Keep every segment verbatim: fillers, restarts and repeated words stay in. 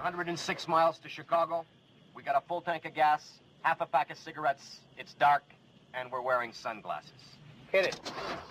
hundred six miles to Chicago. We got a full tank of gas, half a pack of cigarettes. It's dark, and we're wearing sunglasses. Hit it.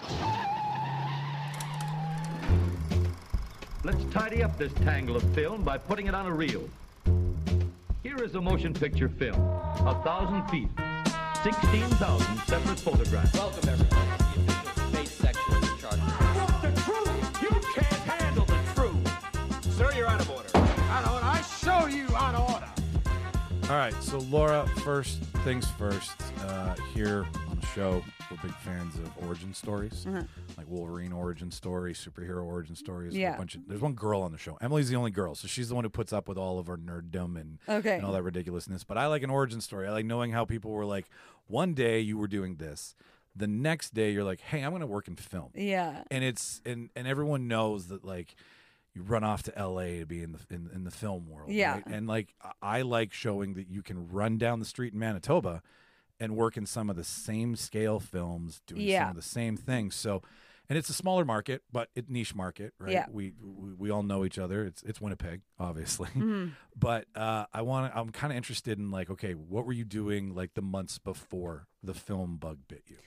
Let's tidy up this tangle of film by putting it on a reel. Here is a motion picture film, a thousand feet, sixteen thousand separate photographs. Welcome, everyone, to the official space section of the Charter. What's the truth? You can't handle the truth. Sir, you're out of order. Out of order. I show you out of order. All right, so Laura, first things first, uh, here on the show, we're big fans of origin stories, Mhm. like Wolverine origin stories, superhero origin stories. Yeah. A bunch of, there's one girl on the show. Emily's the only girl, so she's the one who puts up with all of our nerddom and, Okay. and all that ridiculousness. But I like an origin story. I like knowing how people were like, one day you were doing this, the next day you're like, hey, I'm going to work in film. Yeah. And it's and and everyone knows that, like, you run off to L A to be in the in, in the film world. Yeah. Right? And like I I like showing that you can run down the street in Manitoba and work in some of the same scale films, doing Yeah. some of the same things. So, and it's a smaller market, but it niche market, right? Yeah. We, we we all know each other. It's it's Winnipeg, obviously. Mhm. But uh, I want I'm kind of interested in, like, okay, what were you doing like the months before the film bug bit you?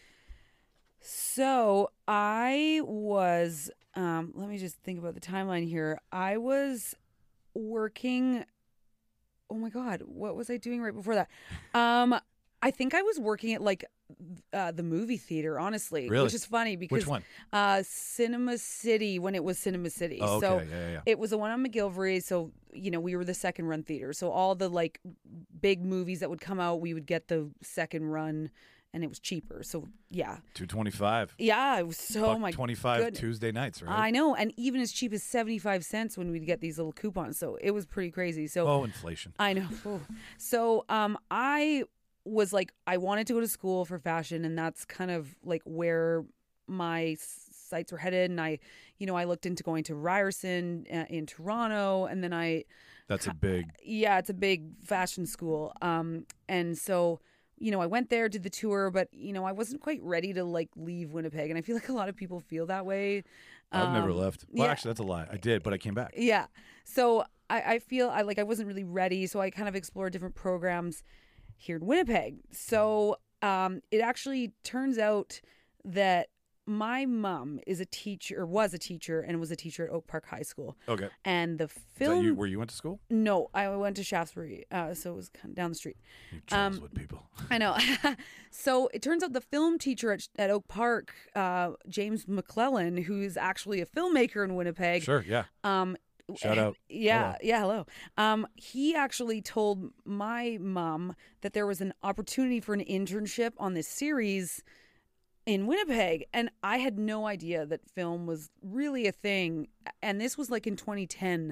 So I was, um, let me just think about the timeline here. I was working, oh my God, what was I doing right before that? Um, I think I was working at like uh, the movie theater, honestly, Really? which is funny because Which one? Uh, Cinema City, when it was Cinema City. Oh, So okay. Yeah, yeah, yeah. it was the one on McGilvery. So, you know, we were the second run theater. So all the like big movies that would come out, we would get the second run. And it was cheaper, so yeah. two twenty-five. Yeah, it was so Buck my twenty-five goodness. Tuesday nights, right? I know, and even as cheap as seventy-five cents when we'd get these little coupons. So it was pretty crazy. So Oh, inflation. I know. Ooh. So um, I was like, I wanted to go to school for fashion, and that's kind of like where my sights were headed. And I, you know, I looked into going to Ryerson uh, in Toronto, and then I. That's a big. Yeah, it's a big fashion school. Um, and so. You know, I went there, did the tour, but, you know, I wasn't quite ready to, like, leave Winnipeg. And I feel like a lot of people feel that way. I've never Um, left. Well, yeah. actually, that's a lie. I did, but I came back. Yeah. So I, I feel I like I wasn't really ready. So I kind of explored different programs here in Winnipeg. So um, it actually turns out that my mom is a teacher, or was a teacher, and was a teacher at Oak Park High School. Okay. And the Is that film. you, where you went to school? No, I went to Shaftesbury, uh, so it was kind of down the street. You Charleswood people. I know. So it turns out the film teacher at, at Oak Park, uh, James McClellan, who is actually a filmmaker in Winnipeg. Sure, yeah. Um, Shout out. Yeah, Hello. yeah, hello. Um, he actually told my mom that there was an opportunity for an internship on this series in Winnipeg, and I had no idea that film was really a thing. And this was like in twenty ten.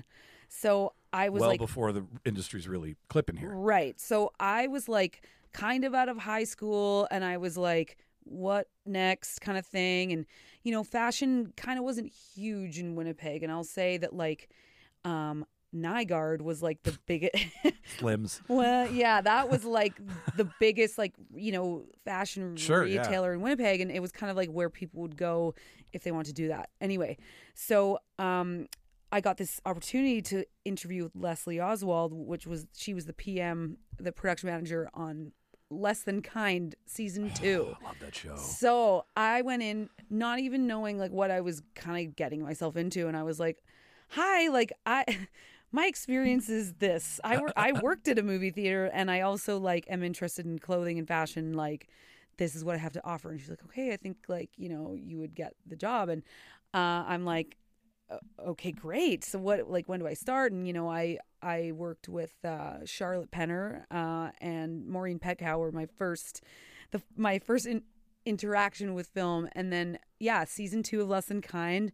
So I was well like, before the industry's really clipping here. right. So I was like kind of out of high school, and I was like, what next kind of thing. And, you know, fashion kind of wasn't huge in Winnipeg. And I'll say that, like, um, Nygaard was like the biggest. Slims. Well, yeah, that was like the biggest, like, you know, fashion Sure, yeah. retailer in Winnipeg. And it was kind of like where people would go if they wanted to do that. Anyway, so um, I got this opportunity to interview with Leslie Oswald, which was, she was the P M, the production manager on Less Than Kind season two. I love that show. So I went in not even knowing like what I was kind of getting myself into. And I was like, hi, like I, my experience is this. I, wor- I worked at a movie theater, and I also like am interested in clothing and fashion. Like, this is what I have to offer. And she's like, okay, I think like, you know, you would get the job. And uh, I'm like, okay, great. So what, like, when do I start? And, you know, I, I worked with uh, Charlotte Penner uh, and Maureen Petkow were my first, the my first in, interaction with film. And then, yeah, season two of Less Than Kind.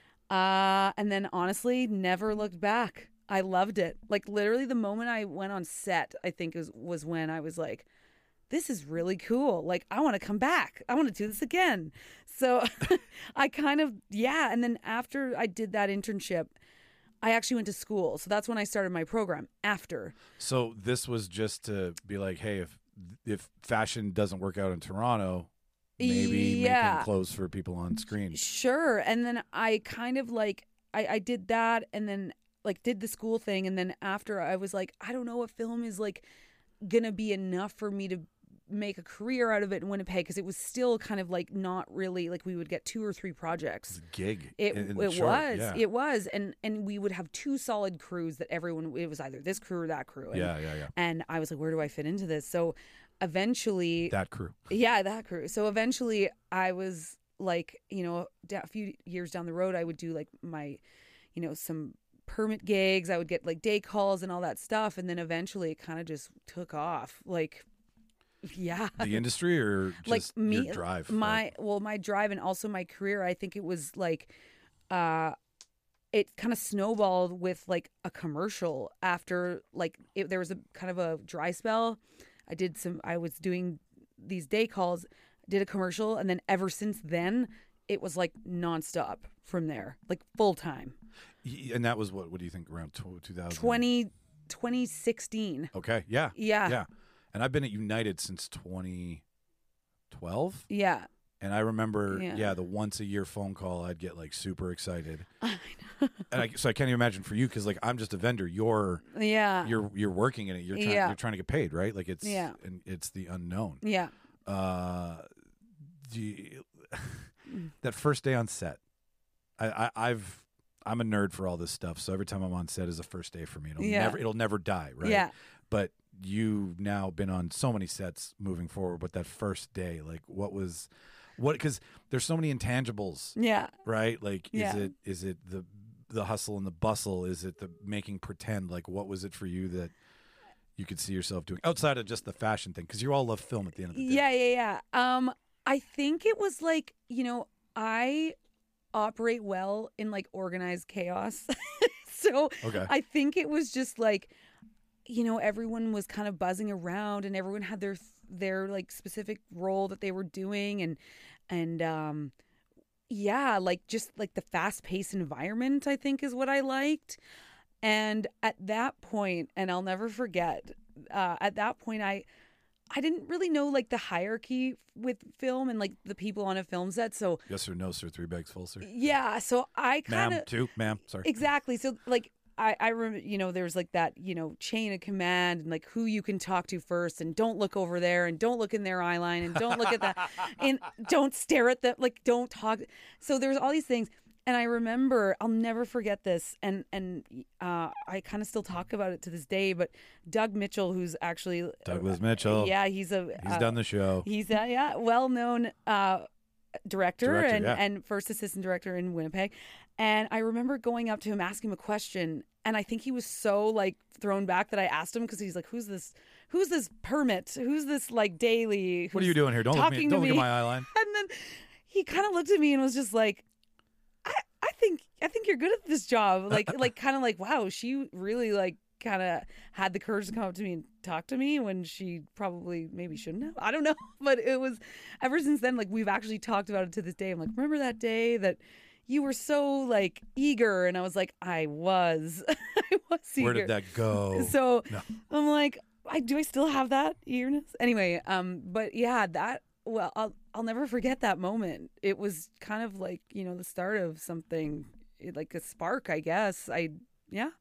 Uh, and then honestly, never looked back. I loved it. Like literally the moment I went on set, I think was, was when I was like, this is really cool. Like, I want to come back. I want to do this again. So I kind of, yeah. And then after I did that internship, I actually went to school. So that's when I started my program after. So this was just to be like, hey, if if fashion doesn't work out in Toronto, maybe Yeah. making clothes for people on screen. Sure. And then I kind of like, I, I did that. And then like did the school thing, and then after I was like, I don't know if film is like gonna be enough for me to make a career out of it in Winnipeg, because it was still kind of like not really like we would get two or three projects. It's a gig. It in, in it short, was yeah. it was and and we would have two solid crews that everyone, it was either this crew or that crew. And, Yeah, yeah, yeah. And I was like, where do I fit into this? So eventually, That crew. yeah, that crew. So eventually, I was like, you know, a few years down the road, I would do like my, you know, some permit gigs. I would get like day calls and all that stuff, and then eventually, it kind of just took off. Like. Yeah. The industry or just like me, your drive? my like- well, my drive and also my career. I think it was like, uh, it kind of snowballed with like a commercial after like it, there was a kind of a dry spell. I did some. I was doing these day calls, did a commercial, and then ever since then, it was like nonstop from there, like full time. Y- And that was what? What do you think? Around two thousand twenty, twenty sixteen. Okay. Yeah. Yeah. Yeah. And I've been at United since twenty twelve. Yeah. And I remember, yeah. Yeah. the once a year phone call, I'd get like super excited. I know. And I, so I can't even imagine for you, because like I'm just a vendor. You're Yeah. you're you're working in it. You're trying Yeah. you're trying to get paid, right? Like it's Yeah. and it's the unknown. Yeah. Uh, do you, that first day on set, I, I I've I'm a nerd for all this stuff. So every time I'm on set is a first day for me. It'll Yeah. never it'll never die, right? Yeah. But you've now been on so many sets moving forward. But that first day, like, what was, what? Because there's so many intangibles, Yeah. right? Like, Yeah. is it is it the the hustle and the bustle? Is it the making pretend? Like, what was it for you that you could see yourself doing outside of just the fashion thing? Because you all love film at the end of the day. Yeah, yeah, yeah. Um, I think it was like, you know, I operate well in like organized chaos. So Okay. I think it was just like, you know, everyone was kind of buzzing around and everyone had their their like specific role that they were doing, and and um yeah, like just like the fast-paced environment, I think, is what I liked. And at that point, and I'll never forget, uh, at that point, I I didn't really know like the hierarchy with film and like the people on a film set. So Yes or no, sir? Three bags full, sir. yeah, so I kind Ma'am, of two, ma'am. Sorry. exactly. So like I I remember, you know, there's like that, you know, chain of command and like who you can talk to first, and don't look over there, and don't look in their eye line, and don't look at that, and don't stare at them, like don't talk. So there's all these things. And I remember, I'll never forget this, and and uh, I kind of still talk about it to this day. But Doug Mitchell, who's actually Douglas Mitchell. yeah, he's a He's uh, done the show. He's a yeah, well-known uh, director, Director, and yeah. and first assistant director in Winnipeg. And I remember going up to him, asking him a question, and I think he was so like thrown back that I asked him, because he's like, "Who's this? Who's this permit? Who's this like daily? What are who's you doing here? Don't look, me, talking don't to look at me?" my eye line. And then he kind of looked at me and was just like, I, I think I think you're good at this job. Like like kind of like, wow, she really like kind of had the courage to come up to me and talk to me when she probably maybe shouldn't have. I don't know. But it was, ever since then, like we've actually talked about it to this day. I'm like, remember that day that you were so like eager? And I was like, I was. I was eager. Where did that go? So No. I'm like, I do I still have that eagerness? Anyway, um, but yeah, that well, I'll I'll never forget that moment. It was kind of like, you know, the start of something, like a spark, I guess. I yeah.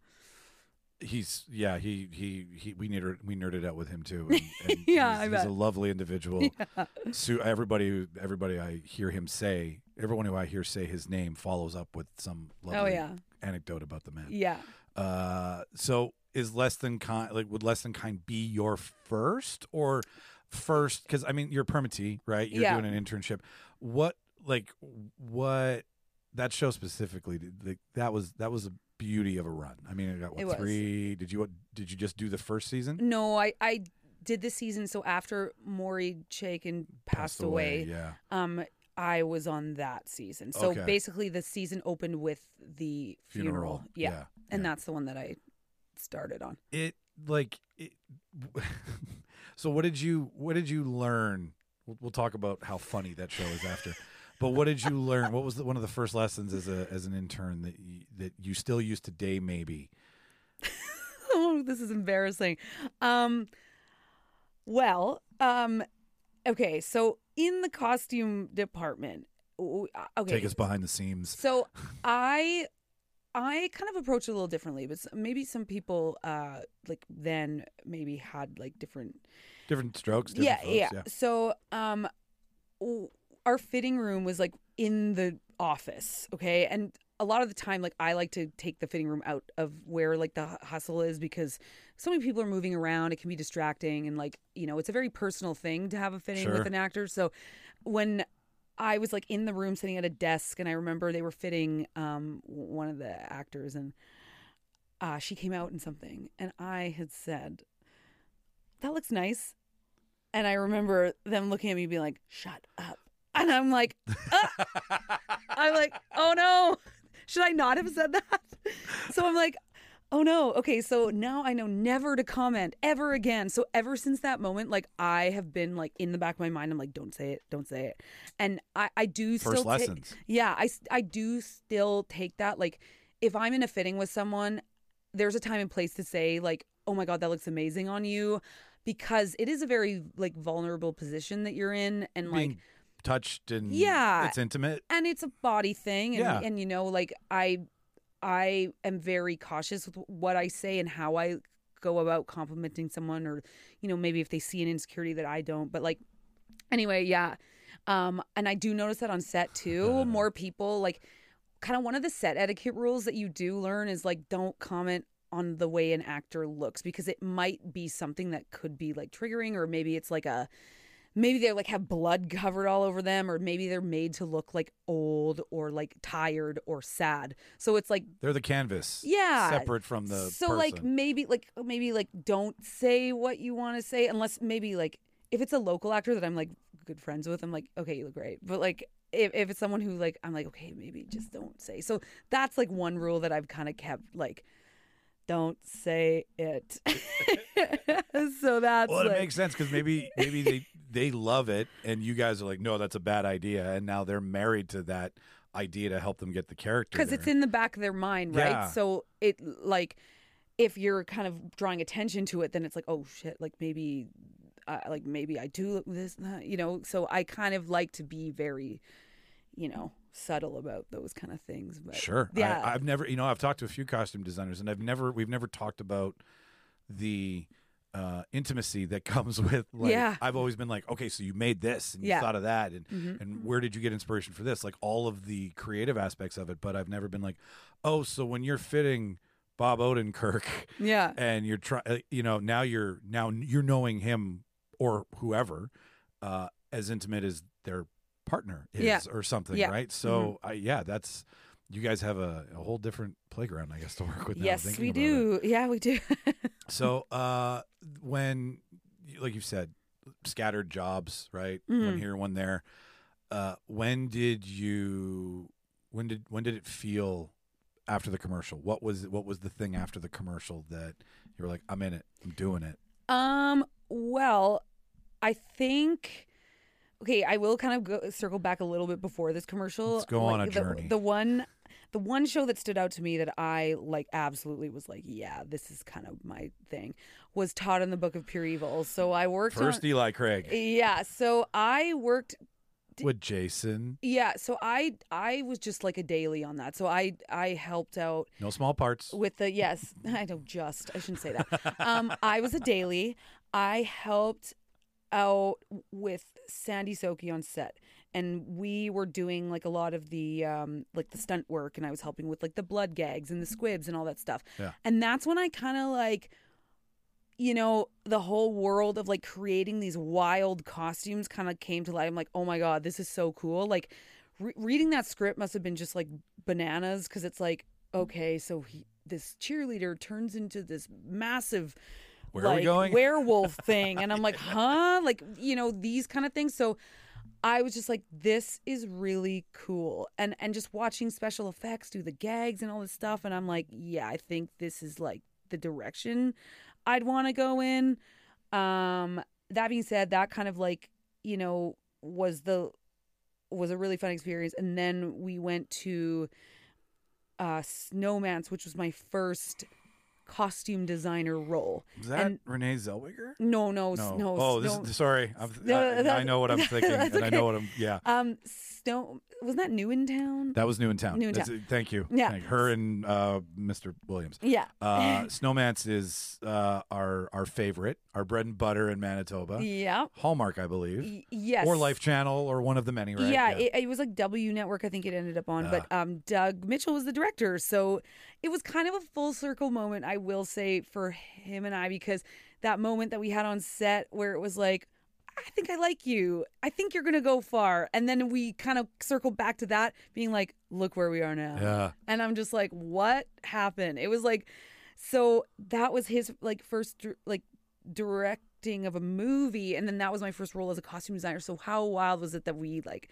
He's yeah he he he we nerded we nerded out with him too. And, and Yeah, he's, I he's bet. a lovely individual. Yeah. So everybody who everybody I hear him say, everyone who I hear say his name follows up with some lovely Oh yeah. anecdote about the man. Yeah. Uh, so is Less Than Kind, like, would Less Than Kind be your first or first? Because I mean, you're a permittee, right? You're Yeah. doing an internship. What like what that show specifically? Like, that was that was a beauty of a run. I mean, it got what It was. three? Did you what? Did you just do the first season? No, I I did this season. So after Maury Chaikin passed, away, Yeah. um, I was on that season. So Okay. basically, the season opened with the funeral. Funeral. Yeah. Yeah. And Yeah. that's the one that I started on. It like it, so what did you what did you learn? We'll, we'll talk about how funny that show is after. But what did you learn? What was the, one of the first lessons as a as an intern that you, that you still use today? Maybe. Oh, this is embarrassing. Um, well, um, okay. So in the costume department, w- uh, okay. Take us behind the scenes. So I I kind of approach it a little differently, but s- maybe some people uh like then maybe had like different Different strokes. Different yeah, folks, yeah yeah. So um w- our fitting room was like in the office, okay? And a lot of the time, like I like to take the fitting room out of where like the hu- hustle is, because so many people are moving around. It can be distracting, and like, you know, it's a very personal thing to have a fitting Sure. with an actor. So when I was like in the room sitting at a desk, and I remember they were fitting um w- one of the actors, and uh she came out in something, and I had said, "That looks nice." And I remember them looking at me being like, "Shut up." And I'm like, "Ah." I'm like, "Oh no, should I not have said that?" So I'm like, "Oh no." Okay, so now I know never to comment ever again. So ever since that moment, like I have been like in the back of my mind, I'm like, "Don't say it, don't say it." And I, I do First still ta- lessons. yeah, I, s- I do still take that. Like if I'm in a fitting with someone, there's a time and place to say like, "Oh my God, that looks amazing on you." Because it is a very like vulnerable position that you're in, and like Being touched and Yeah. it's intimate. and it's a body thing, and Yeah. and you know, like I I am very cautious with what I say and how I go about complimenting someone, or you know, maybe if they see an insecurity that I don't. But like anyway, yeah. Um and I do notice that on set too. More people like kind of one of the set etiquette rules that you do learn is like don't comment on the way an actor looks, because it might be something that could be like triggering, or maybe it's like a maybe they like have blood covered all over them, or maybe they're made to look like old or like tired or sad. So it's like They're the canvas. Yeah. Separate from the so person. like maybe like maybe like don't say what you want to say, unless maybe like if it's a local actor that I'm like good friends with, I'm like, okay, you look great. But like if, if it's someone who like I'm like, okay, maybe just don't say. So that's like one rule that I've kind of kept, like don't say it. So that's Well, like, it makes sense because maybe maybe they they love it, and you guys are like, no, that's a bad idea, and now they're married to that idea to help them get the character. because it's there. in the back of their mind, right? Yeah. So it like if you're kind of drawing attention to it, then it's like, oh shit, like maybe, uh, like maybe I do look this, that, you know. So I kind of like to be very, you know, subtle about those kind of things. But Sure. yeah, I, I've never, you know, I've talked to a few costume designers, and I've never, we've never talked about the uh, intimacy that comes with. Like, Yeah. I've always been like, okay, so you made this, and you Yeah. thought of that, and Mhm. and where did you get inspiration for this? Like all of the creative aspects of it. But I've never been like, oh, so when you're fitting Bob Odenkirk, yeah, and you're trying, you know, now you're now you're knowing him or whoever uh, as intimate as their partner is, Yeah. or something, Yeah. right? So, I, yeah, that's you guys have a, a whole different playground, I guess, to work with. now, yes, thinking we about it. do. Yeah, we do. So, uh, when, like you said, scattered jobs, right? Mhm. One here, one there. Uh, when did you? When did when did it feel after the commercial? What was what was the thing after the commercial that you were like, I'm in it, I'm doing it? Um, well, I think okay, I will kind of go, circle back a little bit before this commercial. Let's go on a the, journey. The one the one show that stood out to me that I like absolutely was like, yeah, this is kind of my thing, was Todd in the Book of Pure Evil. So I worked First, on Eli Craig Yeah, so I worked with Jason. yeah, so I I was just like a daily on that. So I I helped out No small parts. with the yes, I don't just I shouldn't say that. Um, I was a daily. I helped out with Sandy Soki on set, and we were doing like a lot of the um like the stunt work, and I was helping with like the blood gags and the squibs and all that stuff. Yeah. And that's when I kind of like, you know, the whole world of like creating these wild costumes kind of came to light. I'm like, oh my God, this is so cool. Like re- reading that script must have been just like bananas, because it's like, okay, so he, this cheerleader turns into this massive Where are we like going? werewolf thing. And I'm like, huh? Like, you know, these kind of things. So I was just like, this is really cool. And and just watching special effects do the gags and all this stuff. And I'm like, yeah, I think this is like the direction I'd want to go in. Um, that being said, that kind of like, you know, was the was a really fun experience. And then we went to uh Snowman's, which was my first costume designer role. Is that And- Renee Zellweger? No, no, No. no. oh, this no. is sorry. I'm, No, I, I that- know what I'm thinking, that's and I okay. know what I'm. Yeah, Um, Snow wasn't that New in Town? that was New in Town. New in That's Town. it. Thank you. Yeah. Thank- her and uh, Mister Williams. Yeah. Uh, Snowman's is uh, our our favorite, our bread and butter in Manitoba. yeah. Hallmark, I believe, Y- yes. or Life Channel, or one of the many. Right? Yeah, It, it was like W Network, I think it ended up on. But um, Doug Mitchell was the director. So it was kind of a full circle moment, I will say, for him and I, because that moment that we had on set where it was like, I think I like you. I think you're going to go far. And then we kind of circled back to that being like, look where we are now. Yeah. And I'm just like, what happened? It was like, so that was his like first dir- like directing of a movie. And then that was my first role as a costume designer. So how wild was it that we like,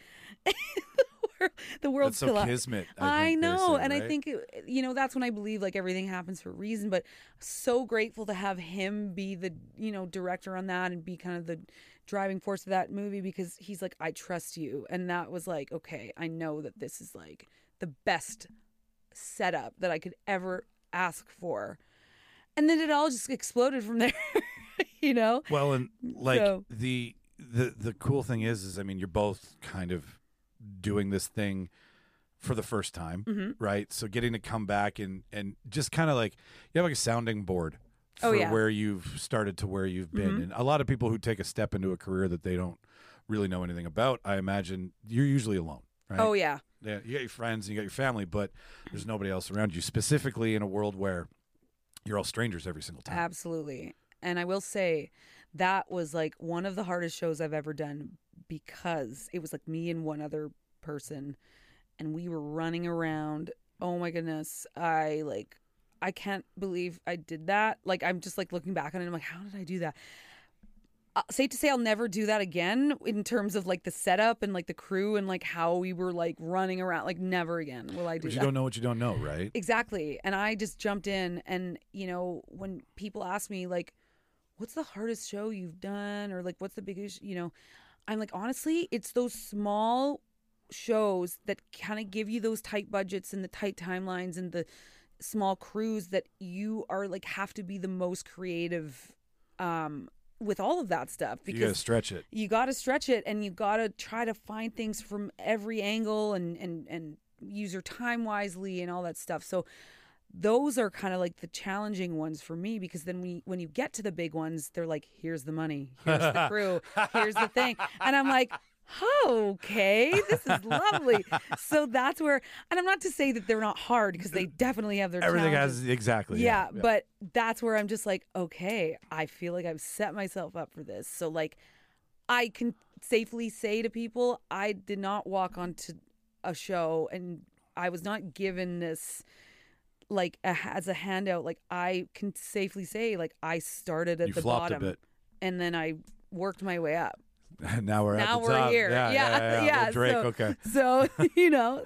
the world That's so collided. kismet. I, I think they know, say, and I right? think it, you know that's when I believe like everything happens for a reason. But so grateful to have him be the you know director on that and be kind of the driving force of that movie, because he's like, I trust you, and that was like, okay, I know that this is like the best setup that I could ever ask for, and then it all just exploded from there, you know. Well, and like So- the the the cool thing is, is I mean, you're both kind of doing this thing for the first time, Mm-hmm. right? So getting to come back and and just kind of like you have like a sounding board for Oh, yeah. where you've started to where you've been. Mhm. And a lot of people who take a step into a career that they don't really know anything about, I imagine you're usually alone, right? Oh yeah, Yeah, you got your friends and you got your family, but there's nobody else around you, specifically in a world where you're all strangers every single time. absolutely. And I will say that was like one of the hardest shows I've ever done, because it was like me and one other person, and we were running around. Oh my goodness. I like, I can't believe I did that. Like, I'm just like looking back on it. I'm like, how did I do that? Uh, safe to say I'll never do that again in terms of like the setup and like the crew and like how we were like running around. Like, never again will I do Because you that. don't know what you don't know, right? Exactly. And I just jumped in, and you know, when people ask me like, what's the hardest show you've done, or like what's the biggest, you know, I'm like, honestly, it's those small shows that kind of give you those tight budgets and the tight timelines and the small crews that you are like have to be the most creative um with all of that stuff, You got to because stretch it. you got to stretch it, and you got to try to find things from every angle and and and use your time wisely and all that stuff. So those are kind of like the challenging ones for me, because then we when you get to the big ones, they're like, here's the money, here's the crew, here's the thing, and I'm like, okay, this is lovely. So that's where, and I'm not to say that they're not hard, because they definitely have their Everything challenges. has exactly. Yeah, but that's where I'm just like, okay, I feel like I've set myself up for this. So like, I can safely say to people, I did not walk onto a show and I was not given this like a, as a handout. Like, I can safely say, like, I started at You the flopped a bottom bit. and then I worked my way up. now we're now at the we're top. here. Yeah, Yeah, yeah, yeah. yeah, Little Drake. so- Okay. So you know,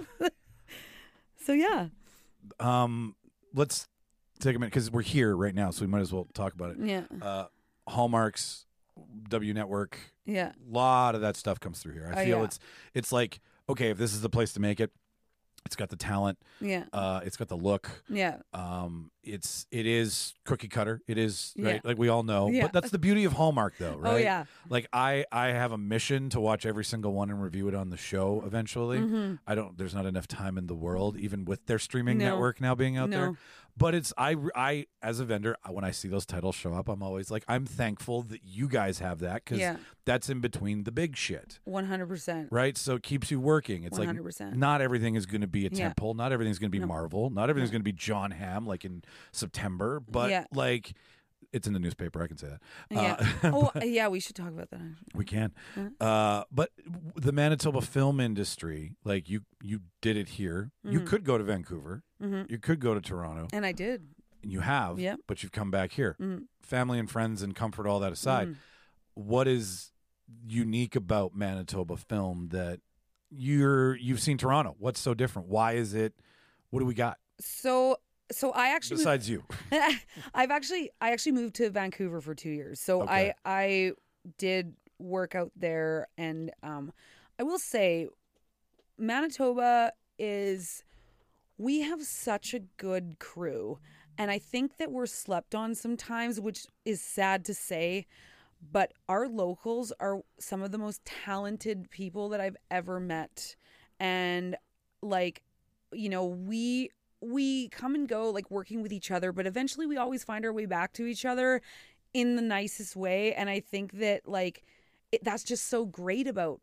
so yeah, Um, let's take a minute because we're here right now, so we might as well talk about it. yeah, Uh, Hallmark's W Network. yeah, A lot of that stuff comes through here. I Oh, feel yeah. it's it's like, okay, if this is the place to make it, it's got the talent, yeah, uh, it's got the look. yeah. Um, it's it is cookie cutter. It is right, Yeah. like we all know. Yeah. But that's the beauty of Hallmark, though, right? Oh yeah. Like I, I have a mission to watch every single one and review it on the show eventually. Mm-hmm. I don't. There's not enough time in the world, even with their streaming No. network now being out there. No. But it's I, I as a vendor, when I see those titles show up, I'm always like, I'm thankful that you guys have that, because Yeah. that's in between the big shit, One hundred percent. right? So it keeps you working. It's One hundred percent. like not everything is going to be a Yeah. temple, not everything's going to be No. Marvel, not everything's No. going to be John Hamm like in September, but Yeah. like. It's in the newspaper. I can say that. Yeah. Uh, oh yeah, we should talk about that. Actually. We can. Yeah. Uh, but w- the Manitoba film industry, like you, you did it here. You Mhm. could go to Vancouver. Mhm. You could go to Toronto. And I did. And you have. Yep. But you've come back here. Mhm. Family and friends and comfort, all that aside. Mhm. What is unique about Manitoba film that you're you've seen Toronto? What's so different? Why is it? What do we got So so I actually moved- besides you? I've actually I actually moved to Vancouver for two years. So Okay. I I did work out there, and um I will say Manitoba is, we have such a good crew, And I think that we're slept on sometimes, which is sad to say, but our locals are some of the most talented people that I've ever met. And like, you know, we we come and go like working with each other, but eventually we always find our way back to each other in the nicest way. And I think that like it, that's just so great about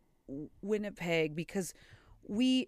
Winnipeg, because we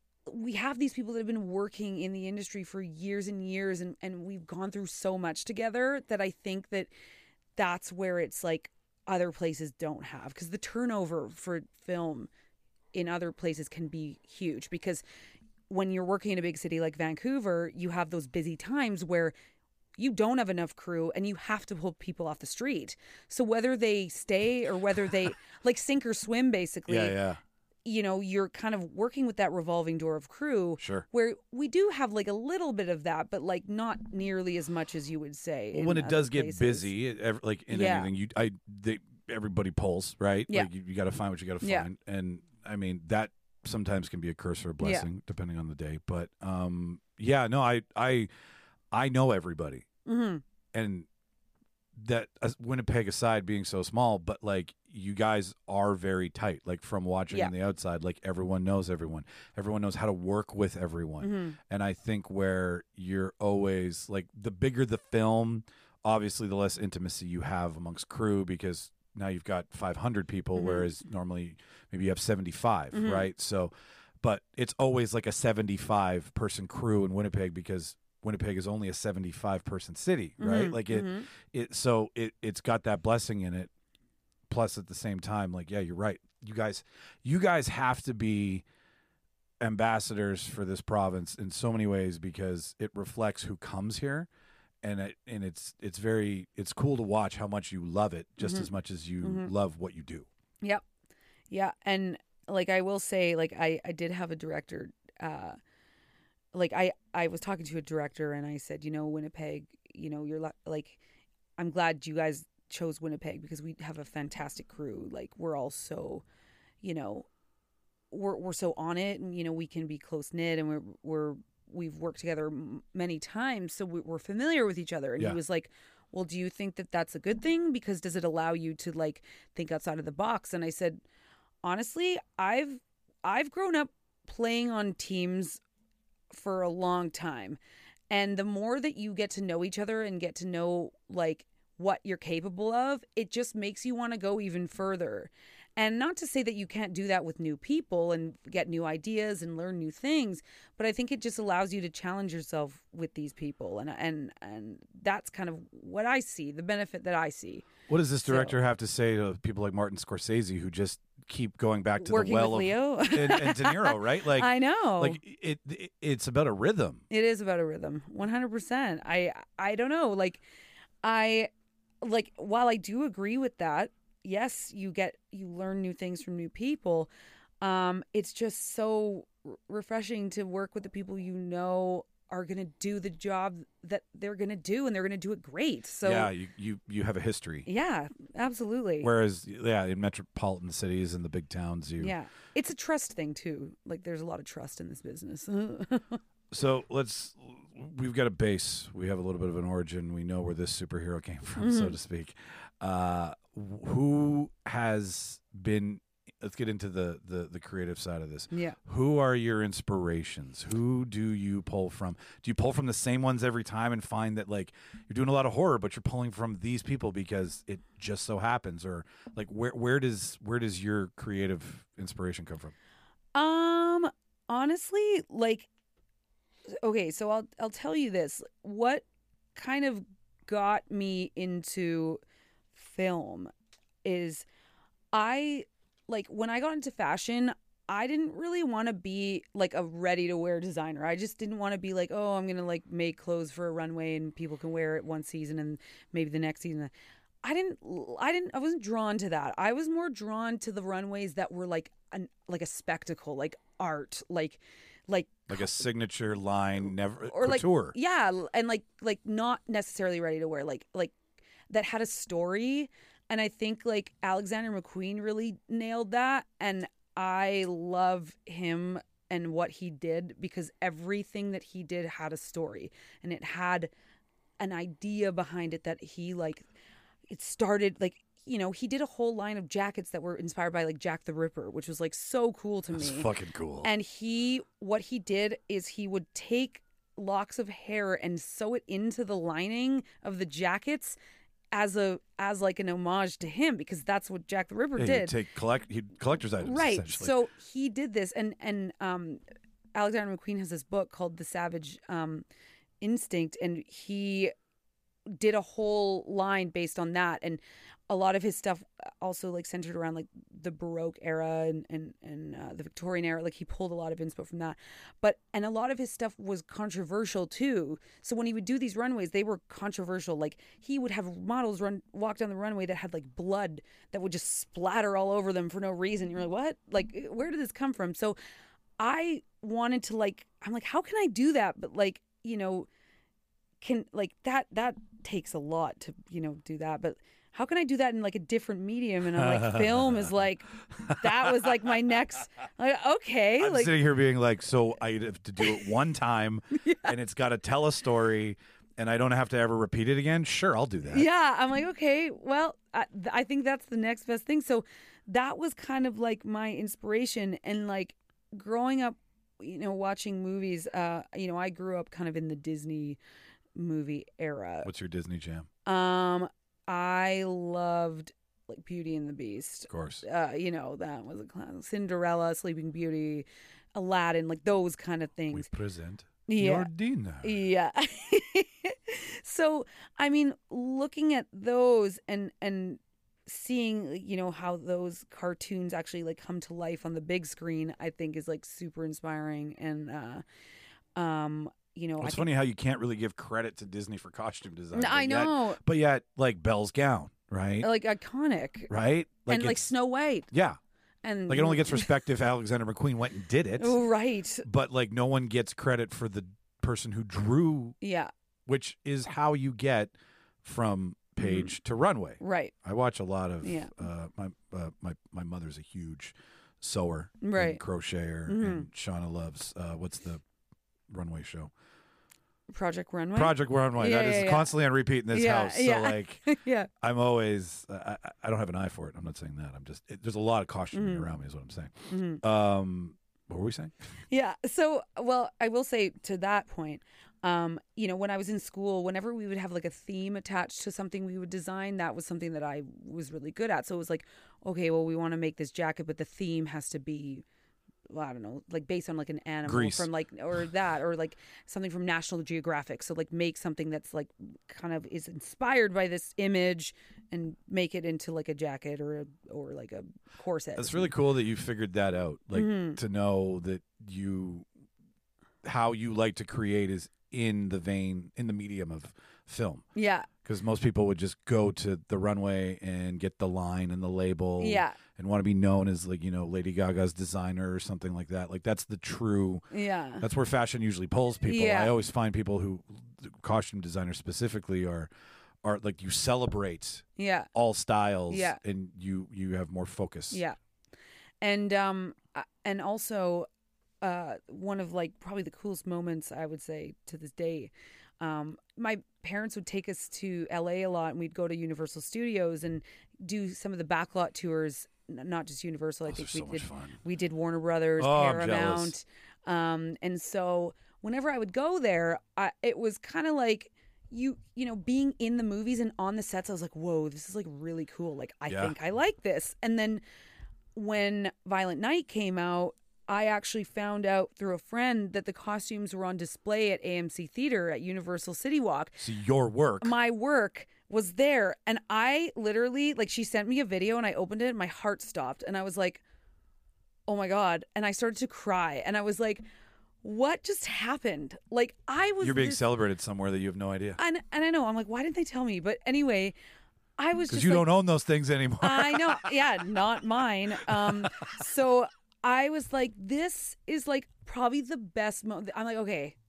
we have these people that have been working in the industry for years and years, and, and we've gone through so much together that I think that that's where it's like other places don't have, because the turnover for film in other places can be huge, because when you're working in a big city like Vancouver, you have those busy times where you don't have enough crew and you have to pull people off the street. So whether they stay or whether they like sink or swim, basically, Yeah, yeah. you know, you're kind of working with that revolving door of crew. Sure. Where we do have like a little bit of that, but like not nearly as much as you would say. Well, in when it other does get places. busy, it, ev- like in Yeah. anything, you I they, everybody pulls, right? Yeah. Like you, you got to find what you got to Yeah. find, and I mean that sometimes can be a curse or a blessing depending on the day. But um, yeah, no, I I I know everybody, Mm-hmm. and that uh, Winnipeg aside being so small, but like you guys are very tight. Like from watching Yeah. on the outside, like everyone knows everyone. Everyone knows how to work with everyone. Mm-hmm. And I think where you're always like the bigger the film, obviously the less intimacy you have amongst crew, because now you've got five hundred people, Mhm. whereas normally maybe you have seventy-five, Mhm. right? So, but it's always like a seventy-five person crew in Winnipeg, because Winnipeg is only a seventy-five person city, right? Mhm. Like it, Mhm. it, so it, it's got that blessing in it. Plus at the same time, like, yeah, you're right. You guys, you guys have to be ambassadors for this province in so many ways, because it reflects who comes here. And it, and it's, it's very, it's cool to watch how much you love it just Mhm. as much as you Mhm. love what you do. Yep. Yeah. And like, I will say, like, I, I did have a director, uh, like I, I was talking to a director and I said, you know, Winnipeg, you know, you're li- like, I'm glad you guys chose Winnipeg because we have a fantastic crew. Like we're all so, you know, we're, we're so on it, and, you know, we can be close knit, and we're, we're, we've worked together m- many times. So we, we're familiar with each other. And Yeah. he was like, well, do you think that that's a good thing? Because does it allow you to like think outside of the box? And I said, honestly, I've, I've grown up playing on teams for a long time. And the more that you get to know each other and get to know like what you're capable of, it just makes you want to go even further. And not to say that you can't do that with new people and get new ideas and learn new things, but I think it just allows you to challenge yourself with these people. And and and that's kind of what I see, the benefit that I see. What does this So- director have to say to people like Martin Scorsese, who just keep going back to Working the well with Leo. of and, and De Niro, right? Like, I know. like it, it, it's about a rhythm. It is about a rhythm, one hundred percent. I I don't know, like I like while I do agree with that, yes, you get you learn new things from new people. Um it's just so r- refreshing to work with the people you know are going to do the job that they're going to do, and they're going to do it great. So yeah, you, you you have a history. yeah, absolutely. Whereas, yeah, in metropolitan cities and the big towns, you. Yeah. It's a trust thing too. Like there's a lot of trust in this business. So let's. We've got a base. We have a little bit of an origin. We know where this superhero came from, so Mm-hmm. to speak. Uh, who has been? Let's get into the, the the creative side of this. Yeah. Who are your inspirations? Who do you pull from? Do you pull from the same ones every time and find that like you're doing a lot of horror, but you're pulling from these people because it just so happens, or like where where does where does your creative inspiration come from? Um, honestly, like, okay, so I'll I'll tell you this. What kind of got me into film is I like when I got into fashion, I didn't really want to be like a ready to wear designer. I just didn't want to be like, oh, I'm gonna like make clothes for a runway and people can wear it one season and maybe the next season. I didn't I didn't I wasn't drawn to that. I was more drawn to the runways that were like an like a spectacle, like art, like like Like a signature line, never or like couture. yeah, l- and like like not necessarily ready to wear, like like that had a story. And I think like Alexander McQueen really nailed that, and I love him and what he did, because everything that he did had a story, and it had an idea behind it that he like. It started like. You know, he did a whole line of jackets that were inspired by like Jack the Ripper, which was like so cool to That's me. fucking cool. And he, what he did is he would take locks of hair and sew it into the lining of the jackets as a as like an homage to him, because that's what Jack the Ripper Yeah, did. he'd take collect he'd collector's items, Right. essentially. So he did this, and and um, Alexander McQueen has this book called The Savage um, Instinct, and he did a whole line based on that, and a lot of his stuff also like centered around like the Baroque era and and and uh, the Victorian era. Like he pulled a lot of inspo from that, but and a lot of his stuff was controversial too. So when he would do these runways, they were controversial. Like he would have models run walk down the runway that had like blood that would just splatter all over them for no reason. You're like, what? Like where did this come from? So I wanted to like, I'm like, how can I do that? But like, you know, can like that that takes a lot to you know do that, but. How can I do that in like a different medium? And I'm like, film is like, that was like my next, like, okay. I'm like, sitting here being like, so I have to do it one time, yeah. and it's got to tell a story, and I don't have to ever repeat it again. Sure, I'll do that. Yeah. I'm like, okay, well, I, I think that's the next best thing. So that was kind of like my inspiration. And like growing up, you know, watching movies, uh, you know, I grew up kind of in the Disney movie era. What's your Disney jam? Um, I loved like Beauty and the Beast. Of course. Uh, you know, that was a classic. Cinderella, Sleeping Beauty, Aladdin, like those kind of things. We present Yeah. your dinner. Yeah. So, I mean, looking at those and and seeing, you know, how those cartoons actually like come to life on the big screen, I think is like super inspiring. And uh um you know, Well, it's I funny how you can't really give credit to Disney for costume design. think, I but yet- know, but yet, like Belle's gown, right? like iconic, right? and like it's- Snow White, yeah. and Like it only gets respect if Alexander McQueen went and did it. Oh, right, But like no one gets credit for the person who drew, yeah, which is how you get from page to runway. right, I watch a lot of Yeah. uh, my uh, my my mother's a huge sewer Right. and crocheter, Mhm. and Shauna loves uh, what's the runway show? Project Runway, Project Runway. Yeah, that is yeah, yeah. constantly on repeat in this Yeah, house. So yeah. like yeah, I'm always I, I- I don't have an eye for it. I'm not saying that. I'm just it, there's a lot of costuming Mhm. around me is what I'm saying. Mhm. Um, what were we saying? yeah. So, well, I will say to that point, um, you know, when I was in school, whenever we would have like a theme attached to something we would design, that was something that I was really good at. So it was like, okay, well, we want to make this jacket, but the theme has to be, well, I don't know, like based on like an animal Grease. from like, or that, or like something from National Geographic. So like make something that's like kind of is inspired by this image and make it into like a jacket or a, or like a corset. It's really cool that you figured that out. Like Mhm. to know that you how you like to create is in the vein in the medium of film. Yeah. Because most people would just go to the runway and get the line and the label Yeah. and want to be known as like, you know, Lady Gaga's designer or something like that. Like that's the true Yeah. that's where fashion usually pulls people. Yeah. I always find people who costume designers specifically are are like you celebrate Yeah. all styles Yeah. and you you have more focus. Yeah. And um uh, and also uh one of like probably the coolest moments I would say to this day, um my parents would take us to L A a lot, and we'd go to Universal Studios and do some of the backlot tours, n- not just Universal. I Those think are so we much did fun. we did Warner Brothers, Oh, I'm Paramount. Um and so whenever I would go there, I, it was kind of like you you know being in the movies and on the sets. I was like, whoa, this is like really cool. Like I Yeah. think I like this. And then when Violent Night came out, I actually found out through a friend that the costumes were on display at A M C Theater at Universal City Walk. So your work. My work was there, and I literally, like, she sent me a video and I opened it and my heart stopped and I was like, oh my God. And I started to cry and I was like, what just happened? Like, I was You're being this- celebrated somewhere that you have no idea. and, and I know, I'm like, why didn't they tell me? But anyway, I was Because just you like, don't own those things anymore. I know. Yeah, not mine. Um, so I was like, this is like probably the best moment. I'm like, okay,